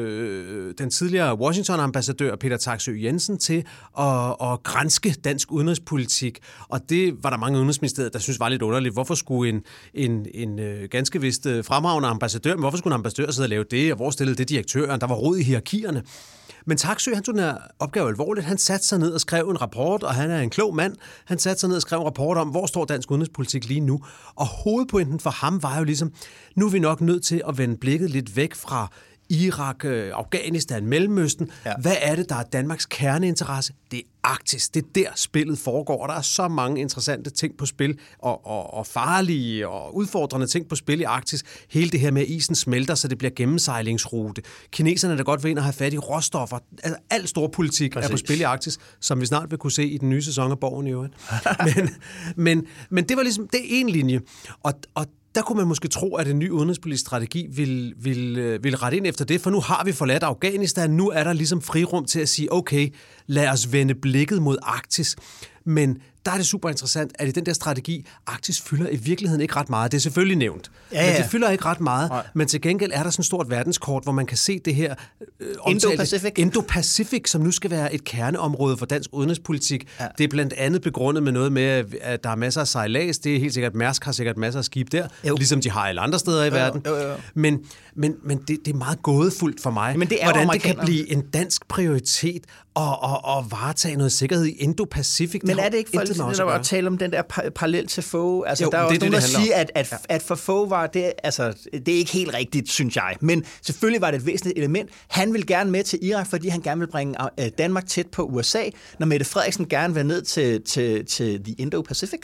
øh, den tidligere Washington-ambassadør Peter Taksøe Jensen til at, at granske dansk udenrigspolitik, og det var der mange udenrigsministerier, der synes var lidt underligt. Hvorfor skulle en, en, en øh, ganske vist øh, fremragende ambassadør, men hvorfor skulle en ambassadør sidde og lave det, og hvor stillede det direktøren? Der var rod i hierarkierne. Men Taksøe, han tog den her opgave alvorligt. Han satte sig ned og skrev en rapport, og han er en klog mand. Han satte sig ned og skrev en rapport om, hvor står dansk udenrigspolitik lige nu. Og hovedpointen for ham var jo ligesom, nu er vi nok nødt til at vende blikket lidt væk fra Irak, Afghanistan, Mellemøsten. Ja. Hvad er det, der er Danmarks kerneinteresse? Det er Arktis. Det er der, spillet foregår, og der er så mange interessante ting på spil, og, og, og farlige og udfordrende ting på spil i Arktis. Hele det her med, at isen smelter, så det bliver gennemsejlingsrute. Kineserne, der godt vil ind og have fat i råstoffer. Altså, al stor politik Præcis. er på spil i Arktis, som vi snart vil kunne se i den nye sæson af Borgen i øvrigt. men, men, men det var ligesom, det er en linje. Og, og der kunne man måske tro, at en ny udenrigspolitisk strategi vil, vil, vil rette ind efter det, for nu har vi forladt Afghanistan, nu er der ligesom frirum til at sige, okay, lad os vende blikket mod Arktis. Men der er det super interessant, at i den der strategi, Arktis fylder i virkeligheden ikke ret meget. Det er selvfølgelig nævnt, ja, ja. men det fylder ikke ret meget. Nej. Men til gengæld er der sådan et stort verdenskort, hvor man kan se det her øh, Indo-Pacific. Indo-Pacific, som nu skal være et kerneområde for dansk udenrigspolitik. Ja. Det er blandt andet begrundet med noget med, at der er masser af sejlads. Det er helt sikkert, Mærsk har sikkert masser af skib der, jo. ligesom de har alle andre steder i jo, verden. Jo, jo, jo. Men, men, men det, det er meget gådefuldt for mig, men det er hvordan det kan blive en dansk prioritet og, og, og varetage noget sikkerhed i Indo-Pacific. Men er det ikke for der var at tale om den der parallel til Fogh? Altså, jo, der er også det, nogen, det, der det siger, at, at, ja. at for Fogh var det, altså, det er ikke helt rigtigt, synes jeg. Men selvfølgelig var det et væsentligt element. Han vil gerne med til Irak, fordi han gerne vil bringe Danmark tæt på U S A. Når Mette Frederiksen gerne vil ned til, til, til The Indo-Pacific,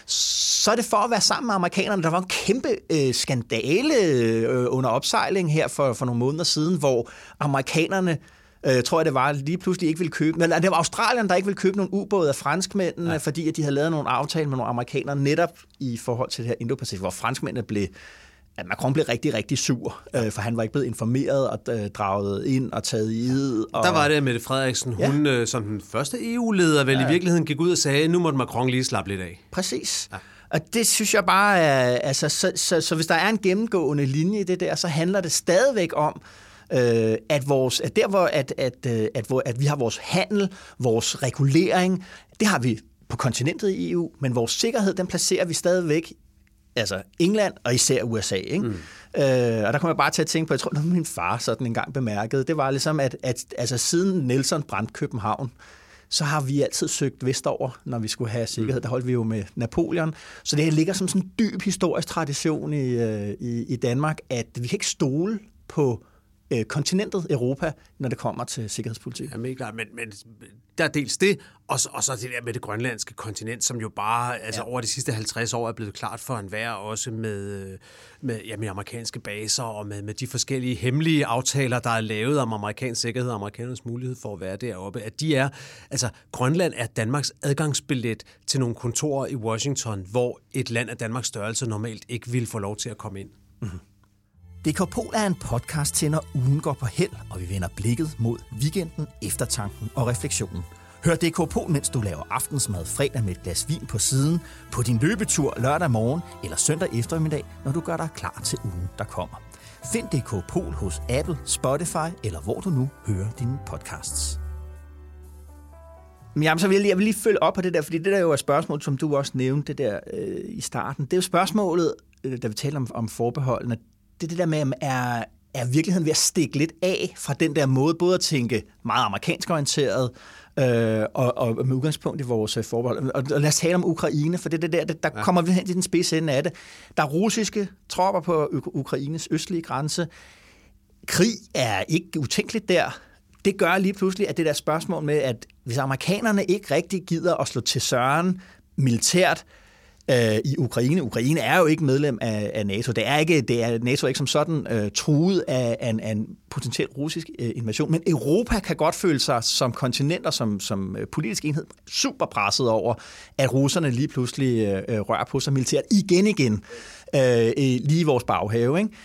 så er det for at være sammen med amerikanerne. Der var en kæmpe øh, skandale øh, under opsejling her for, for nogle måneder siden, hvor amerikanerne Øh, tror jeg, det var, lige pludselig ikke ville købe... Men det var Australien, der ikke ville købe nogle ubåde af franskmændene, ja. fordi at de havde lavet nogle aftaler med nogle amerikanere netop i forhold til det her Indo-Pacific, hvor franskmændene blev... At Macron blev rigtig, rigtig sur, øh, for han var ikke blevet informeret og øh, draget ind og taget i ed. Og... Der var det, Mette Frederiksen, hun ja. øh, som den første E U-leder vel ja. i virkeligheden gik ud og sagde, nu måtte Macron lige slappe lidt af. Præcis. Ja. Og det synes jeg bare er... Altså, så, så, så hvis der er en gennemgående linje i det der, så handler det stadigvæk om, Øh, at, vores, at der hvor, at, at, at, hvor, at vi har vores handel, vores regulering, det har vi på kontinentet i E U, men vores sikkerhed, den placerer vi stadigvæk, altså England og især U S A. Ikke? Mm. Øh, og der kommer jeg bare til at tænke på, jeg tror, at min far sådan engang bemærkede, det var ligesom, at, at altså, siden Nelson brændte København, så har vi altid søgt vestover, når vi skulle have sikkerhed. Mm. Der holdt vi jo med Napoleon. Så det ligger som sådan en dyb historisk tradition i, i, i Danmark, at vi kan ikke stole på kontinentet Europa, når det kommer til sikkerhedspolitik. Ja, men, men, men der er dels det, og så, og så det der med det grønlandske kontinent, som jo bare altså ja. over de sidste halvtreds år er blevet klart for enhver, også med, med, ja, med amerikanske baser og med, med de forskellige hemmelige aftaler, der er lavet om amerikansk sikkerhed og amerikanernes mulighed for at være deroppe, at de er, altså Grønland er Danmarks adgangsbillet til nogle kontorer i Washington, hvor et land af Danmarks størrelse normalt ikke vil få lov til at komme ind. Mm-hmm. D K Pol er en podcast til, når ugen går på held, og vi vender blikket mod weekenden, eftertanken og refleksionen. Hør D K Pol, mens du laver aftensmad fredag med et glas vin på siden, på din løbetur lørdag morgen eller søndag eftermiddag, når du gør dig klar til ugen, der kommer. Find D K Pol hos Apple, Spotify eller hvor du nu hører dine podcasts. Men jamen, så vil jeg, jeg vil lige følge op på det der, fordi det der jo er spørgsmål, som du også nævnte det der øh, i starten. Det er jo spørgsmålet, øh, da vi taler om, om forbeholdene. Det er det der med, er, er virkeligheden ved at stikke lidt af fra den der måde, både at tænke meget amerikansk orienteret, øh, og, og med udgangspunkt i vores forbehold. Og, og lad os tale om Ukraine, for det, det der, det, der ja. kommer vi hen til den spidse ende af det. Der er russiske tropper på Ukraines østlige grænse. Krig er ikke utænkeligt der. Det gør lige pludselig, at det der spørgsmål med, at hvis amerikanerne ikke rigtig gider at slå til søren militært, i Ukraine. Ukraine er jo ikke medlem af, af NATO. Det er ikke, det er NATO er ikke som sådan uh, truet af, af, en, af en potentiel russisk uh, invasion, men Europa kan godt føle sig som kontinent og som, som uh, politisk enhed super presset over, at russerne lige pludselig uh, rører på sig militært igen igen, uh, lige i vores baghave. Ikke?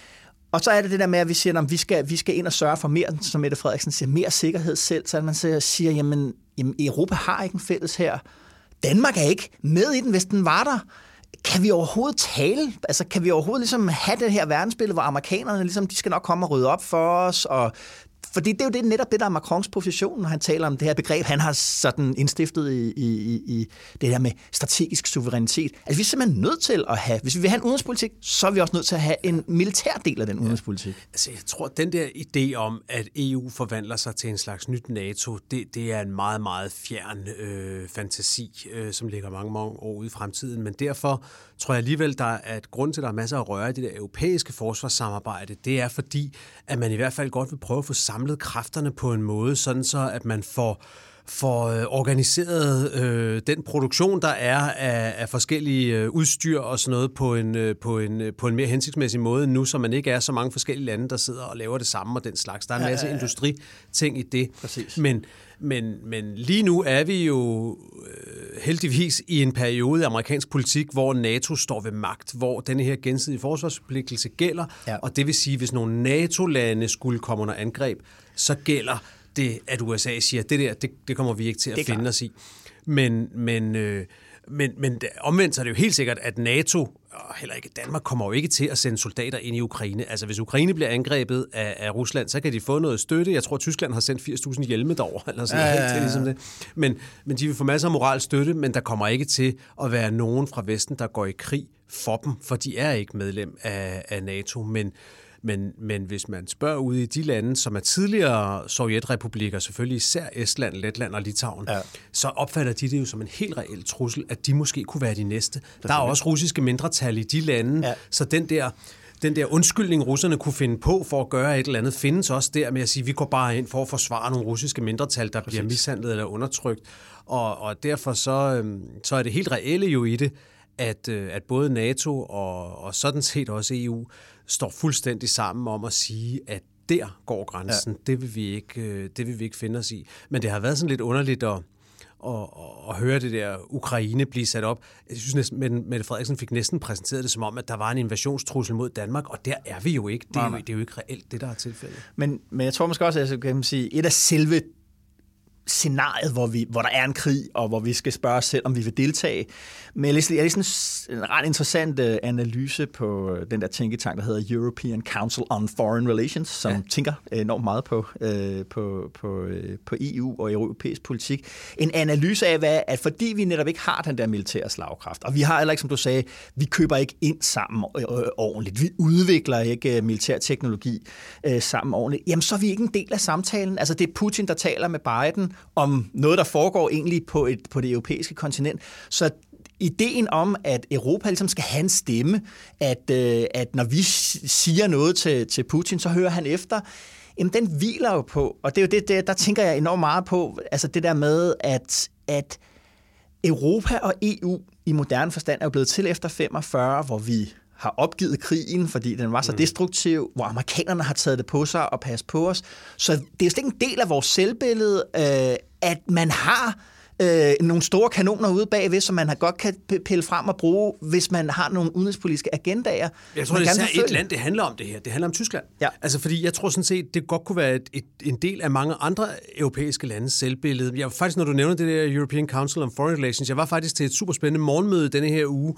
Og så er det det der med, at vi siger, at vi skal, vi skal ind og sørge for mere, som Mette Frederiksen siger, mere sikkerhed selv, så man siger, jamen, jamen Europa har ikke en fælles her. Danmark er ikke med i den, hvis den var der. Kan vi overhovedet tale? Altså, kan vi overhovedet ligesom have det her verdensbillede, hvor amerikanerne ligesom, de skal nok komme og rydde op for os, og fordi det er jo det, netop det, der er Macrons position, når han taler om det her begreb, han har sådan indstiftet i, i, i det her med strategisk suverænitet. Altså, vi er simpelthen nødt til at have, hvis vi vil have en udenrigspolitik, så er vi også nødt til at have en militær del af den udenrigspolitik. Ja. Altså, jeg tror, at den der idé om, at E U forvandler sig til en slags nyt NATO, det, det er en meget, meget fjern øh, fantasi, øh, som ligger mange, mange år ude i fremtiden. Men derfor tror jeg alligevel, der er et grund til, at der er masser af røre i det der europæiske forsvarssamarbejde. Det er fordi, at man i hvert fald godt vil prøve at få samlet kræfterne på en måde, sådan så at man får, får organiseret øh, den produktion, der er af, af forskellige øh, udstyr og sådan noget på en, øh, på, en, øh, på en mere hensigtsmæssig måde nu, så man ikke er så mange forskellige lande, der sidder og laver det samme og den slags. Der er en masse ja, ja, ja. industriting i det. Præcis. Men, men, men lige nu er vi jo øh, heldigvis i en periode i amerikansk politik, hvor NATO står ved magt, hvor denne her gensidige forsvarsforpligtelse gælder, ja. Og det vil sige, hvis nogle NATO-lande skulle komme under angreb, så gælder det, at U S A siger, det der, det, det kommer vi ikke til at finde os i. Men, men, øh, men, men omvendt så er det jo helt sikkert, at NATO, og heller ikke Danmark, kommer jo ikke til at sende soldater ind i Ukraine. Altså, hvis Ukraine bliver angrebet af, af Rusland, så kan de få noget støtte. Jeg tror, at Tyskland har sendt firs tusind hjelme derover, eller sådan noget. Ja, ja, ja. Det, ligesom det. Men, men de vil få masser af moral støtte, men der kommer ikke til at være nogen fra Vesten, der går i krig for dem, for de er ikke medlem af, af NATO. Men Men, men hvis man spørger ud i de lande, som er tidligere sovjetrepublikker, selvfølgelig især Estland, Letland og Litauen, ja. Så opfatter de det jo som en helt reel trussel, at de måske kunne være de næste. Der er også russiske mindretal i de lande, ja. Så den der, den der undskyldning, russerne kunne finde på for at gøre et eller andet, findes også der med at sige, at vi går bare ind for at forsvare nogle russiske mindretal, der Præcis. Bliver mishandlet eller undertrykt. Og, og derfor så, så er det helt reelle jo i det, at, at både NATO og, og sådan set også E U står fuldstændig sammen om at sige, at der går grænsen. Ja. Det vil vi ikke, det vil vi ikke finde os i. Men det har været sådan lidt underligt at, at, at høre det der Ukraine blive sat op. Jeg synes næsten, Mette Frederiksen fik næsten præsenteret det som om, at der var en invasionstrussel mod Danmark, og der er vi jo ikke. Det er jo, det er jo ikke reelt, det der er tilfældet. Men, men jeg tror måske også, at jeg kan sige, et af selve scenariet, hvor, vi, hvor der er en krig, og hvor vi skal spørge os selv, om vi vil deltage. Men jeg læste, jeg læste en, en ret interessant uh, analyse på den der tænketank, der hedder European Council on Foreign Relations, som ja. tænker enormt meget på, uh, på, på, uh, på E U og europæisk politik. En analyse af, hvad, at fordi vi netop ikke har den der militære slagkraft, og vi har heller ikke, som du sagde, vi køber ikke ind sammen uh, ordentligt, vi udvikler ikke uh, militær teknologi uh, sammen ordentligt, jamen så er vi ikke en del af samtalen. Altså det er Putin, der taler med Biden om noget, der foregår egentlig på, et, på det europæiske kontinent. Så ideen om, at Europa ligesom skal have en stemme, at, øh, at når vi siger noget til, til Putin, så hører han efter, jamen den hviler jo på, og det er jo det, det der tænker jeg enormt meget på, altså det der med, at, at Europa og E U i moderne forstand er jo blevet til efter femogfyrre, hvor vi har opgivet krigen, fordi den var så destruktiv, hvor amerikanerne har taget det på sig og passet på os. Så det er slet ikke en del af vores selvbillede, øh, at man har øh, nogle store kanoner ude bagved, som man har godt kan pille frem og bruge, hvis man har nogle udenrigspolitiske agendaer. Jeg tror, det er især et land, det handler om det her. Det handler om Tyskland. Ja. Altså, fordi jeg tror sådan set, det godt kunne være et, et, en del af mange andre europæiske landes selvbillede. Jeg var faktisk, når du nævner det der European Council on Foreign Relations, jeg var faktisk til et super spændende morgenmøde denne her uge,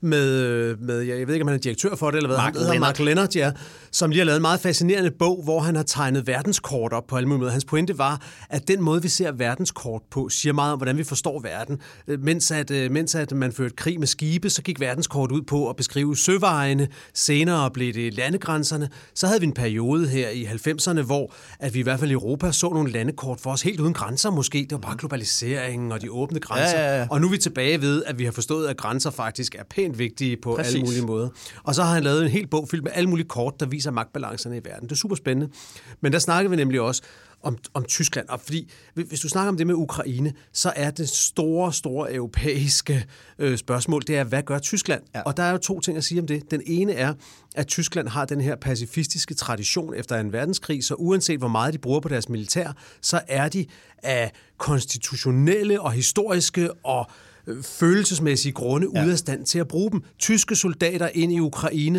med, med, jeg ved ikke, om han er direktør for det, eller hvad Mark han hedder, Mark Lennart, ja, som lige har lavet en meget fascinerende bog, hvor han har tegnet verdenskort op på alle mulige måder. Hans pointe var, at den måde, vi ser verdenskort på, siger meget om, hvordan vi forstår verden. Mens at, mens at man førte krig med skibe, så gik verdenskort ud på at beskrive søvejene, senere blev det landegrænserne. Så havde vi en periode her i halvfemserne, hvor at vi i hvert fald i Europa så nogle landekort for os helt uden grænser måske. Det var bare globaliseringen og de åbne grænser. Ja, ja, ja. Og nu er vi tilbage ved, at vi har forstået, at grænser faktisk er pænt vigtige på Præcis. alle mulige måder. Og så har han lavet en hel bog fyldt med alle mulige kort, der viser magtbalancerne i verden. Det er super spændende. Men der snakker vi nemlig også om, om Tyskland. Og fordi, hvis du snakker om det med Ukraine, så er det store, store europæiske øh, spørgsmål, det er, hvad gør Tyskland? Ja. Og der er jo to ting at sige om det. Den ene er, at Tyskland har den her pacifistiske tradition efter en verdenskrig, så uanset hvor meget de bruger på deres militær, så er de af konstitutionelle og historiske og følelsesmæssige grunde ja. ude af stand til at bruge dem. Tyske soldater ind i Ukraine,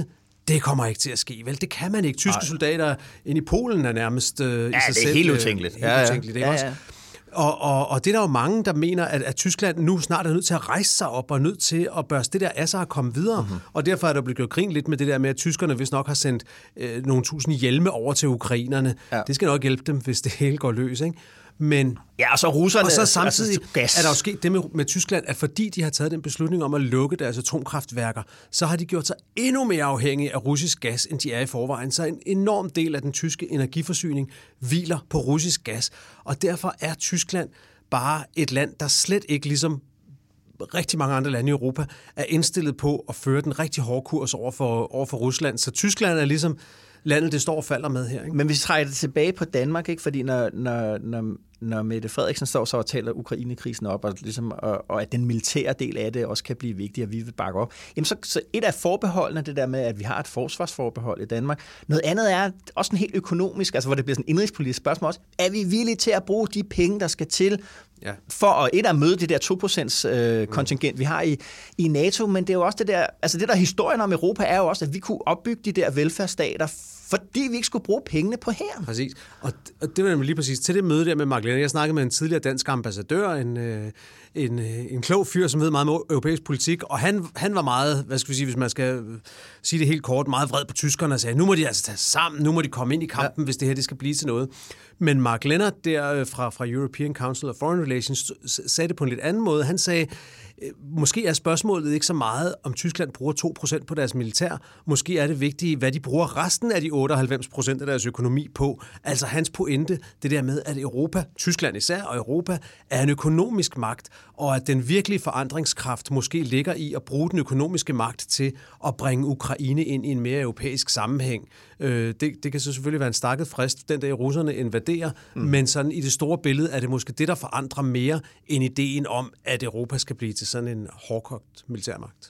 Det kommer ikke til at ske, vel? Det kan man ikke. Tyske Ej. soldater ind i Polen er nærmest øh, ja, i sig det er selv, helt utænkeligt. Helt ja, utænkeligt, ikke ja, ja. også? Og, og, og det er der jo mange, der mener, at, at Tyskland nu snart er nødt til at rejse sig op og nødt til at børste det der af sig og komme videre. Mm-hmm. Og derfor er der blevet gjort grin lidt med det der med, at tyskerne vist nok har sendt øh, nogle tusind hjelme over til ukrainerne. Ja. Det skal nok hjælpe dem, hvis det hele går løs, ikke? Men, ja, og så russerne... Og så samtidig altså, er der jo sket det med, med Tyskland, at fordi de har taget den beslutning om at lukke deres atomkraftværker, så har de gjort sig endnu mere afhængige af russisk gas, end de er i forvejen. Så en enorm del af den tyske energiforsyning hviler på russisk gas. Og derfor er Tyskland bare et land, der slet ikke ligesom rigtig mange andre lande i Europa, er indstillet på at føre den rigtig hårde kurs over for, over for Rusland. Så Tyskland er ligesom landet, det står og falder med her. Ikke? Men hvis vi trækker det tilbage på Danmark, ikke? Fordi når, når, når, når Mette Frederiksen står så og taler Ukraine-krisen op, og, ligesom, og, og at den militære del af det også kan blive vigtig, og vi vil bakke op, jamen så, så et af forbeholdene, det der med, at vi har et forsvarsforbehold i Danmark. Noget andet er også en helt økonomisk, altså hvor det bliver sådan en indrigspolitisk spørgsmål også. Er vi villige til at bruge de penge, der skal til, ja. for at et at møde det der to procent øh, kontingent, vi har i, i NATO, men det er jo også det der, altså det der historien om Europa er jo også, at vi kunne opbygge de der velfærdsstater, fordi vi ikke skulle bruge pengene på her. Præcis. Og, og det var lige præcis til det møde der med Magdalena. Jeg snakkede med en tidligere dansk ambassadør, en, øh, en, øh, en klog fyr, som ved meget om europæisk politik, og han, han var meget, hvad skal vi sige, hvis man skal sige det helt kort, meget vred på tyskerne og sagde, nu må de altså tage sammen, nu må de komme ind i kampen, ja. hvis det her det skal blive til noget. Men Mark Leonard der fra, fra European Council of Foreign Relations sagde det på en lidt anden måde. Han sagde, måske er spørgsmålet ikke så meget, om Tyskland bruger to procent på deres militær. Måske er det vigtigt, hvad de bruger resten af de otteoghalvfems procent af deres økonomi på. Altså hans pointe, det der med, at Europa, Tyskland især, og Europa, er en økonomisk magt, og at den virkelige forandringskraft måske ligger i at bruge den økonomiske magt til at bringe Ukraine ind i en mere europæisk sammenhæng. Det, det kan så selvfølgelig være en stakket frist, den dag russerne invaderer, mm. men sådan i det store billede er det måske det, der forandrer mere end ideen om, at Europa skal blive til sådan en hårdkogt militærmagt.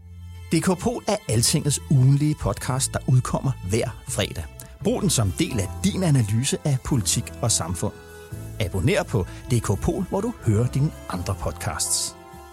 D K Pol er Altingets ugenlige podcast, der udkommer hver fredag. Brug den som del af din analyse af politik og samfund. Abonner på D K Pol, hvor du hører dine andre podcasts.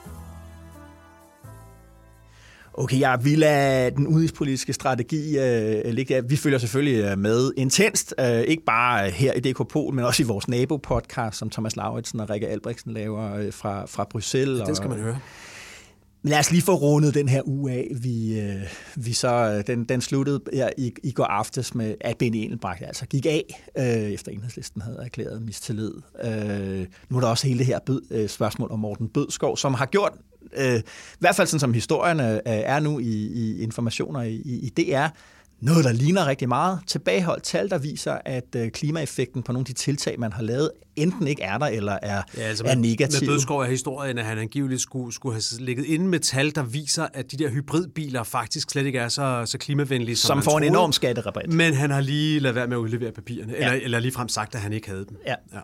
Okay, jeg vil lade den udenrigspolitiske strategi øh, ligge der. Vi følger selvfølgelig med intenst, øh, ikke bare her i D K Pol, men også i vores nabo-podcast, som Thomas Lauritsen og Rikke Albrechtsen laver øh, fra, fra Bruxelles. Ja, det skal man høre. Men lad os lige få rundet den her uge af. Vi, øh, vi så, den, den sluttede ja, i, i går aftes med, at Benny Engelbrecht altså gik af, øh, efter Enhedslisten havde erklæret mistillid. Øh, nu er der også hele det her bød, øh, spørgsmål om Morten Bødskov, som har gjort, øh, i hvert fald sådan som historierne øh, er nu i, i informationer i, i D R, noget, der ligner rigtig meget. Tilbageholdt tal, der viser, at øh, klimaeffekten på nogle af de tiltag, man har lavet, enten ikke er der, eller er, ja, altså er negativ. Med Bødskov er historien, at han angiveligt skulle, skulle have ligget inde med tal, der viser, at de der hybridbiler faktisk slet ikke er så, så klimavenlige, som, som får en troede. enorm skatterabat. Men han har lige ladet være med at udlevere papirerne, ja. eller, eller ligefrem sagt, at han ikke havde dem. Ja. Ja.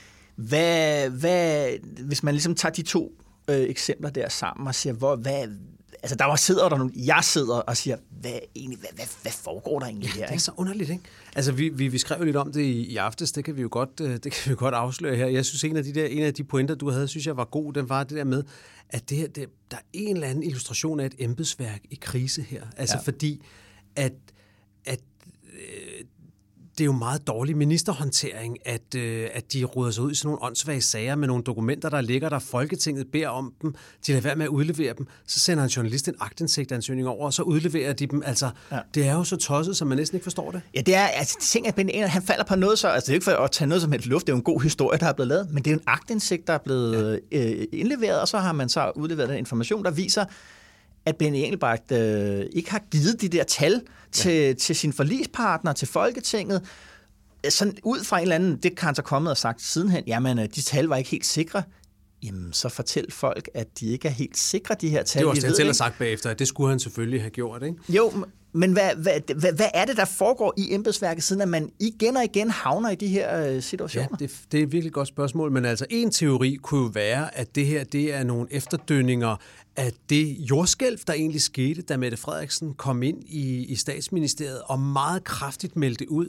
Hvad, hvad, hvis man ligesom tager de to øh, eksempler der sammen og siger, hvor, hvad... Altså, der var sidder der nogle, jeg sidder og siger, hvad, egentlig, hvad, hvad, hvad foregår der egentlig ja, her? Det er så underligt, ikke? Altså, vi, vi, vi skrev lidt om det i, i aftes, det kan vi jo godt, det kan vi jo godt afsløre her. Jeg synes, en af de der, en af de pointer, du havde, synes jeg var god, den var det der med, at det her, det, der er en eller anden illustration af et embedsværk i krise her. Altså, ja. fordi, at, at øh, det er jo meget dårlig ministerhåndtering, at, øh, at de råder sig ud i sådan nogle åndssvage sager med nogle dokumenter, der ligger der. Folketinget beder om dem. De lader være med at udlevere dem. Så sender en journalist en aktindsigtansøgning over, og så udleverer de dem. Altså, ja. Det er jo så tosset, som man næsten ikke forstår det. Ja, det er, altså, ting er Benny Engelbrecht, han falder på noget så, altså det er ikke for at tage noget som helst luft, det er jo en god historie, der er blevet lavet, men det er en aktindsigt, der er blevet ja. øh, indleveret, og så har man så udleveret den information, der viser, at Benny Engelbrecht øh, ikke har givet de der tal til, ja. til sin forligspartner, til Folketinget. Sådan ud fra en eller anden, det kan han så kommet og sagt sidenhen, jamen de tal var ikke helt sikre. Jamen så fortæl folk, at de ikke er helt sikre, de her tal. Det var også det, han selv har sagt bagefter, at det skulle han selvfølgelig have gjort, ikke? Jo, men hvad, hvad, hvad, hvad er det, der foregår i embedsværket, siden at man igen og igen havner i de her situationer? Ja, det, det er et virkelig godt spørgsmål, men altså en teori kunne jo være, at det her det er nogle efterdønninger af det jordskælv, der egentlig skete, da Mette Frederiksen kom ind i, i statsministeriet og meget kraftigt meldte ud,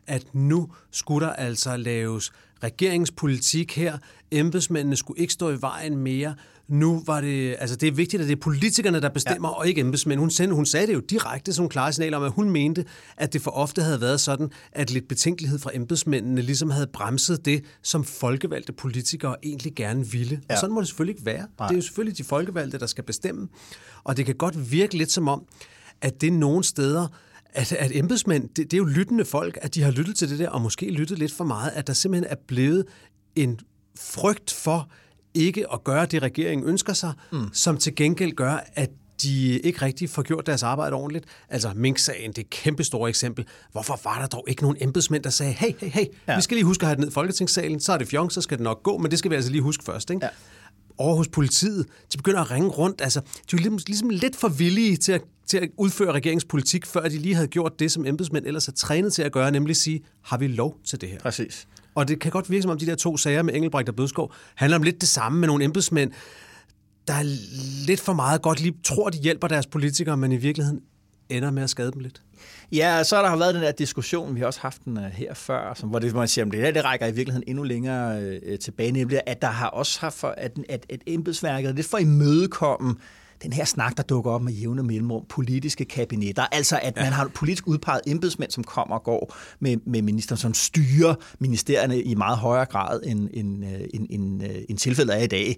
at nu skulle der altså laves regeringspolitik her. Embedsmændene skulle ikke stå i vejen mere. Nu var det, altså det er vigtigt, at det er politikerne, der bestemmer, ja. og ikke embedsmænd. Hun, sendte, hun sagde det jo direkte som klare signaler om, at hun mente, at det for ofte havde været sådan, at lidt betænkelighed fra embedsmændene ligesom havde bremset det, som folkevalgte politikere egentlig gerne ville. Ja. Og sådan må det selvfølgelig ikke være. Nej. Det er jo selvfølgelig de folkevalgte, der skal bestemme. Og det kan godt virke lidt som om, at det nogle steder, at, at embedsmænd, det, det er jo lyttende folk, at de har lyttet til det der, og måske lyttet lidt for meget, at der simpelthen er blevet en frygt for ikke at gøre det, regeringen ønsker sig, mm. som til gengæld gør, at de ikke rigtig får gjort deres arbejde ordentligt. Altså Mink-sagen, det er et kæmpe store eksempel. Hvorfor var der dog ikke nogen embedsmænd, der sagde, hey, hey, hey, ja. vi skal lige huske at have det ned i Folketingssalen, så er det fjong, så skal det nok gå, men det skal vi altså lige huske først, ikke? Ja. Over hos politiet, de begynder at ringe rundt. Altså, de er ligesom, ligesom lidt for villige til at, til at udføre regeringspolitik, før de lige havde gjort det, som embedsmænd ellers er trænet til at gøre, nemlig sige, har vi lov til det her? Præcis. Og det kan godt virke som om de der to sager med Engelbrecht og Bødskov handler om lidt det samme med nogle embedsmænd, der er lidt for meget godt lige tror, de hjælper deres politikere, men i virkeligheden ender med at skade dem lidt. Ja, så har der været den der diskussion, vi har også haft den her før, som, hvor det, man siger, at det her det rækker i virkeligheden endnu længere øh, tilbage, nemlig at der har også haft for, at, at, at embedsværket er lidt for imødekomme den her snak, der dukker op med jævne mellemrum, politiske kabinetter, altså at ja. man har politisk udpeget embedsmænd, som kommer og går med, med ministeren, som styrer ministerierne i meget højere grad, end, end, end, end, end tilfældet er i dag.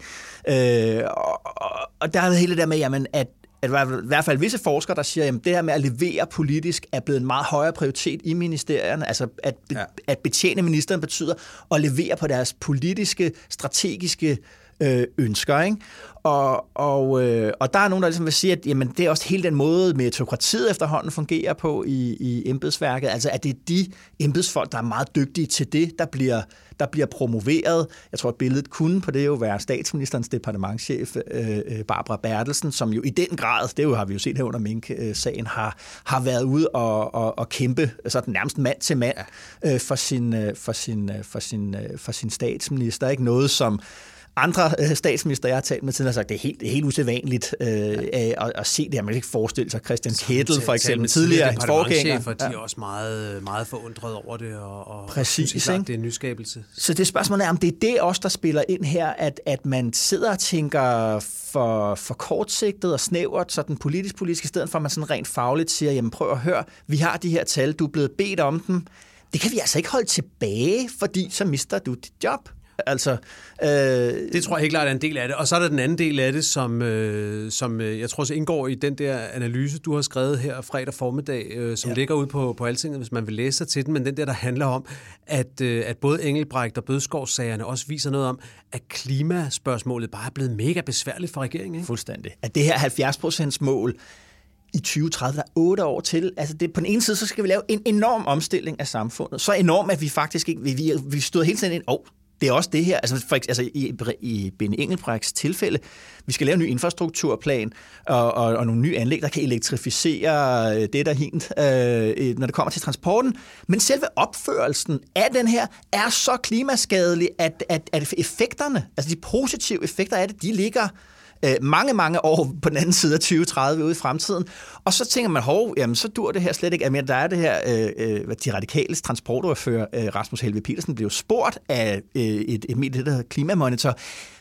Øh, og, og der er hele det der med, jamen, at at i hvert fald visse forskere, der siger, at det her med at levere politisk er blevet en meget højere prioritet i ministerierne. Altså at, ja. at betjene ministeren betyder at levere på deres politiske, strategiske øh, ønsker. Ikke? Og, og, øh, og der er nogen, der ligesom vil sige, at jamen, det er også hele den måde, meritokratiet efterhånden fungerer på i, i embedsværket. Altså at det er de embedsfolk, der er meget dygtige til det, der bliver, der bliver promoveret. Jeg tror, at billedet kunne på det jo være statsministerens departementschef, øh, Barbara Bertelsen, som jo i den grad, det jo, har vi jo set her under Mink-sagen, har, har været ude og, og, og kæmpe sådan nærmest mand til mand øh, for, sin, for, sin, for, sin, for sin statsminister. Ikke noget, som andre øh, statsminister, jeg har talt med tiden, har sagt, det er helt, det er helt usædvanligt øh, ja. at, at se det her. Man kan ikke forestille sig Christian Kettel, for eksempel, tidligere hendes forgænger. De er også meget, meget forundret over det, og, og Præcis, synes klart, det er en nyskabelse. Så det spørgsmål er, om det er det også, der spiller ind her, at, at man sidder og tænker for, for kortsigtet og snævert, så den politisk-politiske, i stedet for, at man sådan rent fagligt siger, jamen prøv at høre, vi har de her tal, du er blevet bedt om dem. Det kan vi altså ikke holde tilbage, fordi så mister du dit job. Altså, øh... det tror jeg helt klart er en del af det. Og så er der den anden del af det, som, øh, som øh, jeg tror så indgår i den der analyse, du har skrevet her fredag formiddag, øh, som ja. ligger ude på, på Altinget, hvis man vil læse sig til den, men den der, der handler om, at, øh, at både Engelbrecht og Bødskov-sagerne også viser noget om, at klimaspørgsmålet bare er blevet mega besværligt for regeringen. Ikke? Fuldstændig. At det her halvfjerds procents mål i tyve tredive, der er otte år til. Altså det, på den ene side, så skal vi lave en enorm omstilling af samfundet. Så enorm, at vi faktisk ikke, vi, vi, vi stod hele tiden ind, åh, oh, det er også det her, altså, for, altså i, i Benny Engelbrechts tilfælde, vi skal lave en ny infrastrukturplan og, og, og nogle nye anlæg, der kan elektrificere det der hint, øh, når det kommer til transporten. Men selve opførelsen af den her er så klimaskadelig, at, at, at effekterne, altså de positive effekter af det, de ligger mange, mange år på den anden side af tyve tredive ude i fremtiden. Og så tænker man, hov, jamen så dur det her slet ikke. Jamen, der er det her, øh, de radikales transportordfører, øh, Rasmus Helveg Petersen, blev spurgt af øh, et, et medie, der hedder Klimamonitor,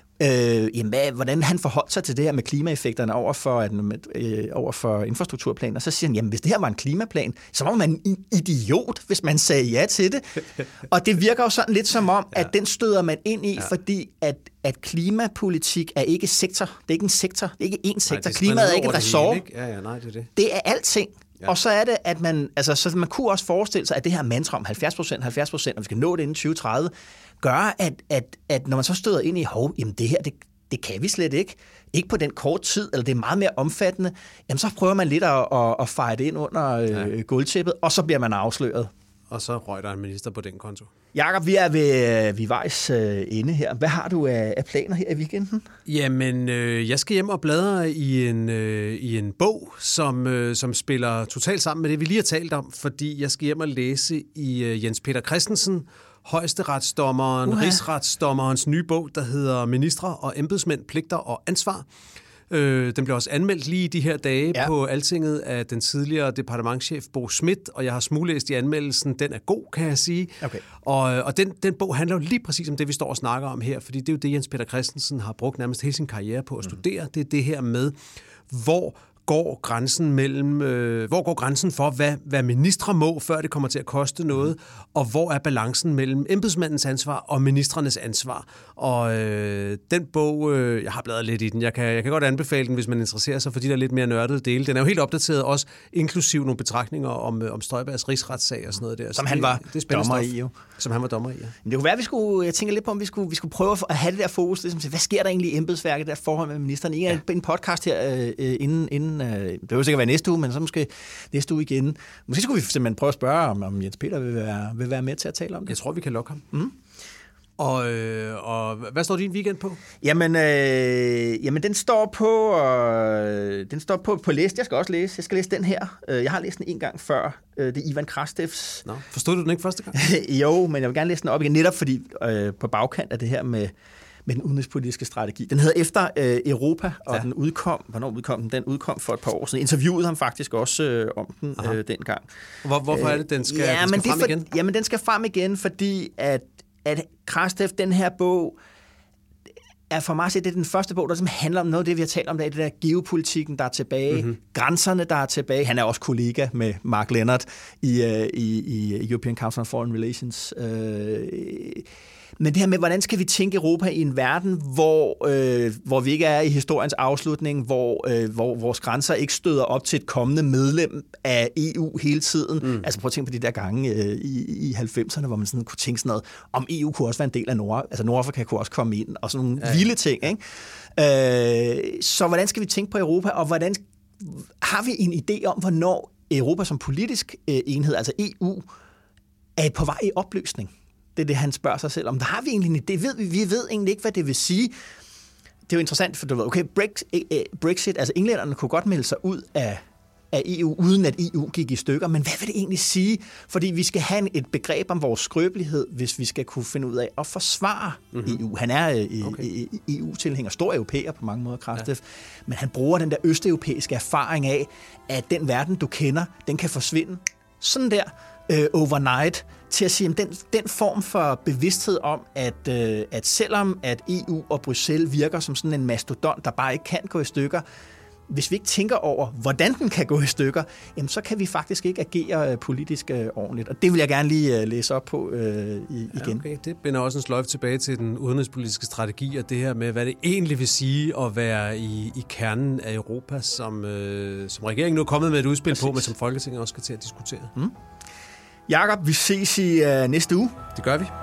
øh, jamen, hvad, hvordan han forholdt sig til det her med klimaeffekterne over for, at, øh, over for infrastrukturplaner. Så siger han, jamen hvis det her var en klimaplan, så var man en idiot, hvis man sagde ja til det. Og det virker jo sådan lidt som om, at den støder man ind i, ja. fordi at at klimapolitik er ikke sektor. Det er ikke en sektor. Det er ikke én sektor. Nej, klimaet er ikke et ressort. Ikke? Ja, ja, nej, det er det. Det er alting. Ja. Og så er det, at man, altså, så man kunne også forestille sig, at det her mantra om halvfjerds procent, halvfjerds procent, og vi skal nå det inden tyve tredive, gør, at, at, at når man så støder ind i, hov, jamen det her, det, det kan vi slet ikke. Ikke på den kort tid, eller det er meget mere omfattende. Jamen så prøver man lidt at, at, at feje det ind under øh, ja. gulvtæppet, og så bliver man afsløret. Og så røg der en minister på den konto. Jakob, vi er ved, ved vejs øh, ende her. Hvad har du af, af planer her i weekenden? Jamen, øh, jeg skal hjem og bladre i en, øh, i en bog, som, øh, som spiller totalt sammen med det, vi lige har talt om, fordi jeg skal hjem og læse i øh, Jens Peter Christensen, højesteretsdommeren, uh-huh. rigsretsdommerens nye bog, der hedder Ministre og embedsmænd, pligter og ansvar. Øh, den blev også anmeldt lige i de her dage ja. på Altinget af den tidligere departementschef Bo Schmidt, og jeg har smuglæst i anmeldelsen. Den er god, kan jeg sige. Okay. Og, og den, den bog handler jo lige præcis om det, vi står og snakker om her, fordi det er jo det, Jens Peter Christensen har brugt nærmest hele sin karriere på at studere. Mm. Det er det her med, hvor går grænsen mellem, øh, hvor går grænsen for, hvad, hvad ministre må, før det kommer til at koste noget, mm. og hvor er balancen mellem embedsmandens ansvar og ministrenes ansvar. Og øh, den bog, øh, jeg har bladret lidt i den, jeg kan, jeg kan godt anbefale den, hvis man interesserer sig for de der lidt mere nørdede dele. Den er jo helt opdateret, også inklusiv nogle betragtninger om, om Støjbergs rigsretssag og sådan noget der. Som han var det, det dommer i, jo. Som han var dommer i, ja. Men det kunne være, vi skulle, jeg tænker lidt på, om vi skulle, vi skulle prøve at have det der fokus, ligesom, hvad sker der egentlig i embedsværket, der forhold med ministeren? En, ja. en podcast her øh, inden, inden øh, det vil sikkert være næste uge, men så måske næste uge igen. Måske skulle vi simpelthen prøve at spørge, om, om Jens Peter vil være, vil være med til at tale om det. Jeg tror, vi kan lokke ham. Mm. Og, øh, og hvad står din weekend på? Jamen, øh, jamen den står på, øh, den står på, på læst. Jeg skal også læse. Jeg skal læse den her. Jeg har læst den en gang før. Det er Ivan Krastevs. Nå, forstod du den ikke første gang? Jo, men jeg vil gerne læse den op igen, netop fordi øh, på bagkant af det her med med den udenrigspolitiske strategi. Den hedder Efter øh, Europa, og ja. den udkom, hvornår udkom den? Den udkom for et par år siden. Interviewede ham faktisk også øh, om den øh, dengang. Hvor, hvorfor er det, den skal, ja, den skal frem for, igen? Jamen, den skal frem igen, fordi at, at Krastev, den her bog, er for mig at se, det er den første bog, der simpelthen handler om noget af det, vi har talt om, der er det der geopolitikken, der er tilbage, mm-hmm. grænserne, der er tilbage. Han er også kollega med Mark Leonard i, uh, i, i European Council on Foreign Relations. Uh, men det her med, hvordan skal vi tænke Europa i en verden, hvor, øh, hvor vi ikke er i historiens afslutning, hvor, øh, hvor vores grænser ikke støder op til et kommende medlem af E U hele tiden. Mm. Altså prøv at tænke på de der gange øh, i, i halvfemserne, hvor man sådan kunne tænke sådan noget, om E U kunne også være en del af Nord, altså Nordafrika kunne også komme ind, og sådan nogle ja. vilde ting. Ikke? Øh, så hvordan skal vi tænke på Europa, og hvordan har vi en idé om, hvornår Europa som politisk øh, enhed, altså E U, er på vej i opløsning? Det er det, han spørger sig selv om. Der har vi egentlig en idé. Ved vi, vi ved egentlig ikke, hvad det vil sige. Det er jo interessant, for du ved, okay, Brexit, altså englænderne kunne godt melde sig ud af, af E U, uden at E U gik i stykker, men hvad vil det egentlig sige? Fordi vi skal have et begreb om vores skrøbelighed, hvis vi skal kunne finde ud af at forsvare mm-hmm. E U. Han er øh, okay. E U-tilhænger, stor europæer på mange måder, Krastev, ja. men han bruger den der østeuropæiske erfaring af, at den verden, du kender, den kan forsvinde sådan der øh, overnight, til at sige, at den, den form for bevidsthed om, at, øh, at selvom at E U og Bruxelles virker som sådan en mastodont, der bare ikke kan gå i stykker, hvis vi ikke tænker over, hvordan den kan gå i stykker, jamen, så kan vi faktisk ikke agere politisk øh, ordentligt. Og det vil jeg gerne lige øh, læse op på øh, i, igen. Ja, okay. Det binder også en sløjfe tilbage til den udenrigspolitiske strategi, og det her med, hvad det egentlig vil sige at være i, i kernen af Europa, som, øh, som regeringen nu er kommet med et udspil Præcis. på, men som Folketinget også skal til at diskutere. Mm. Jakob, vi ses i uh, næste uge. Det gør vi.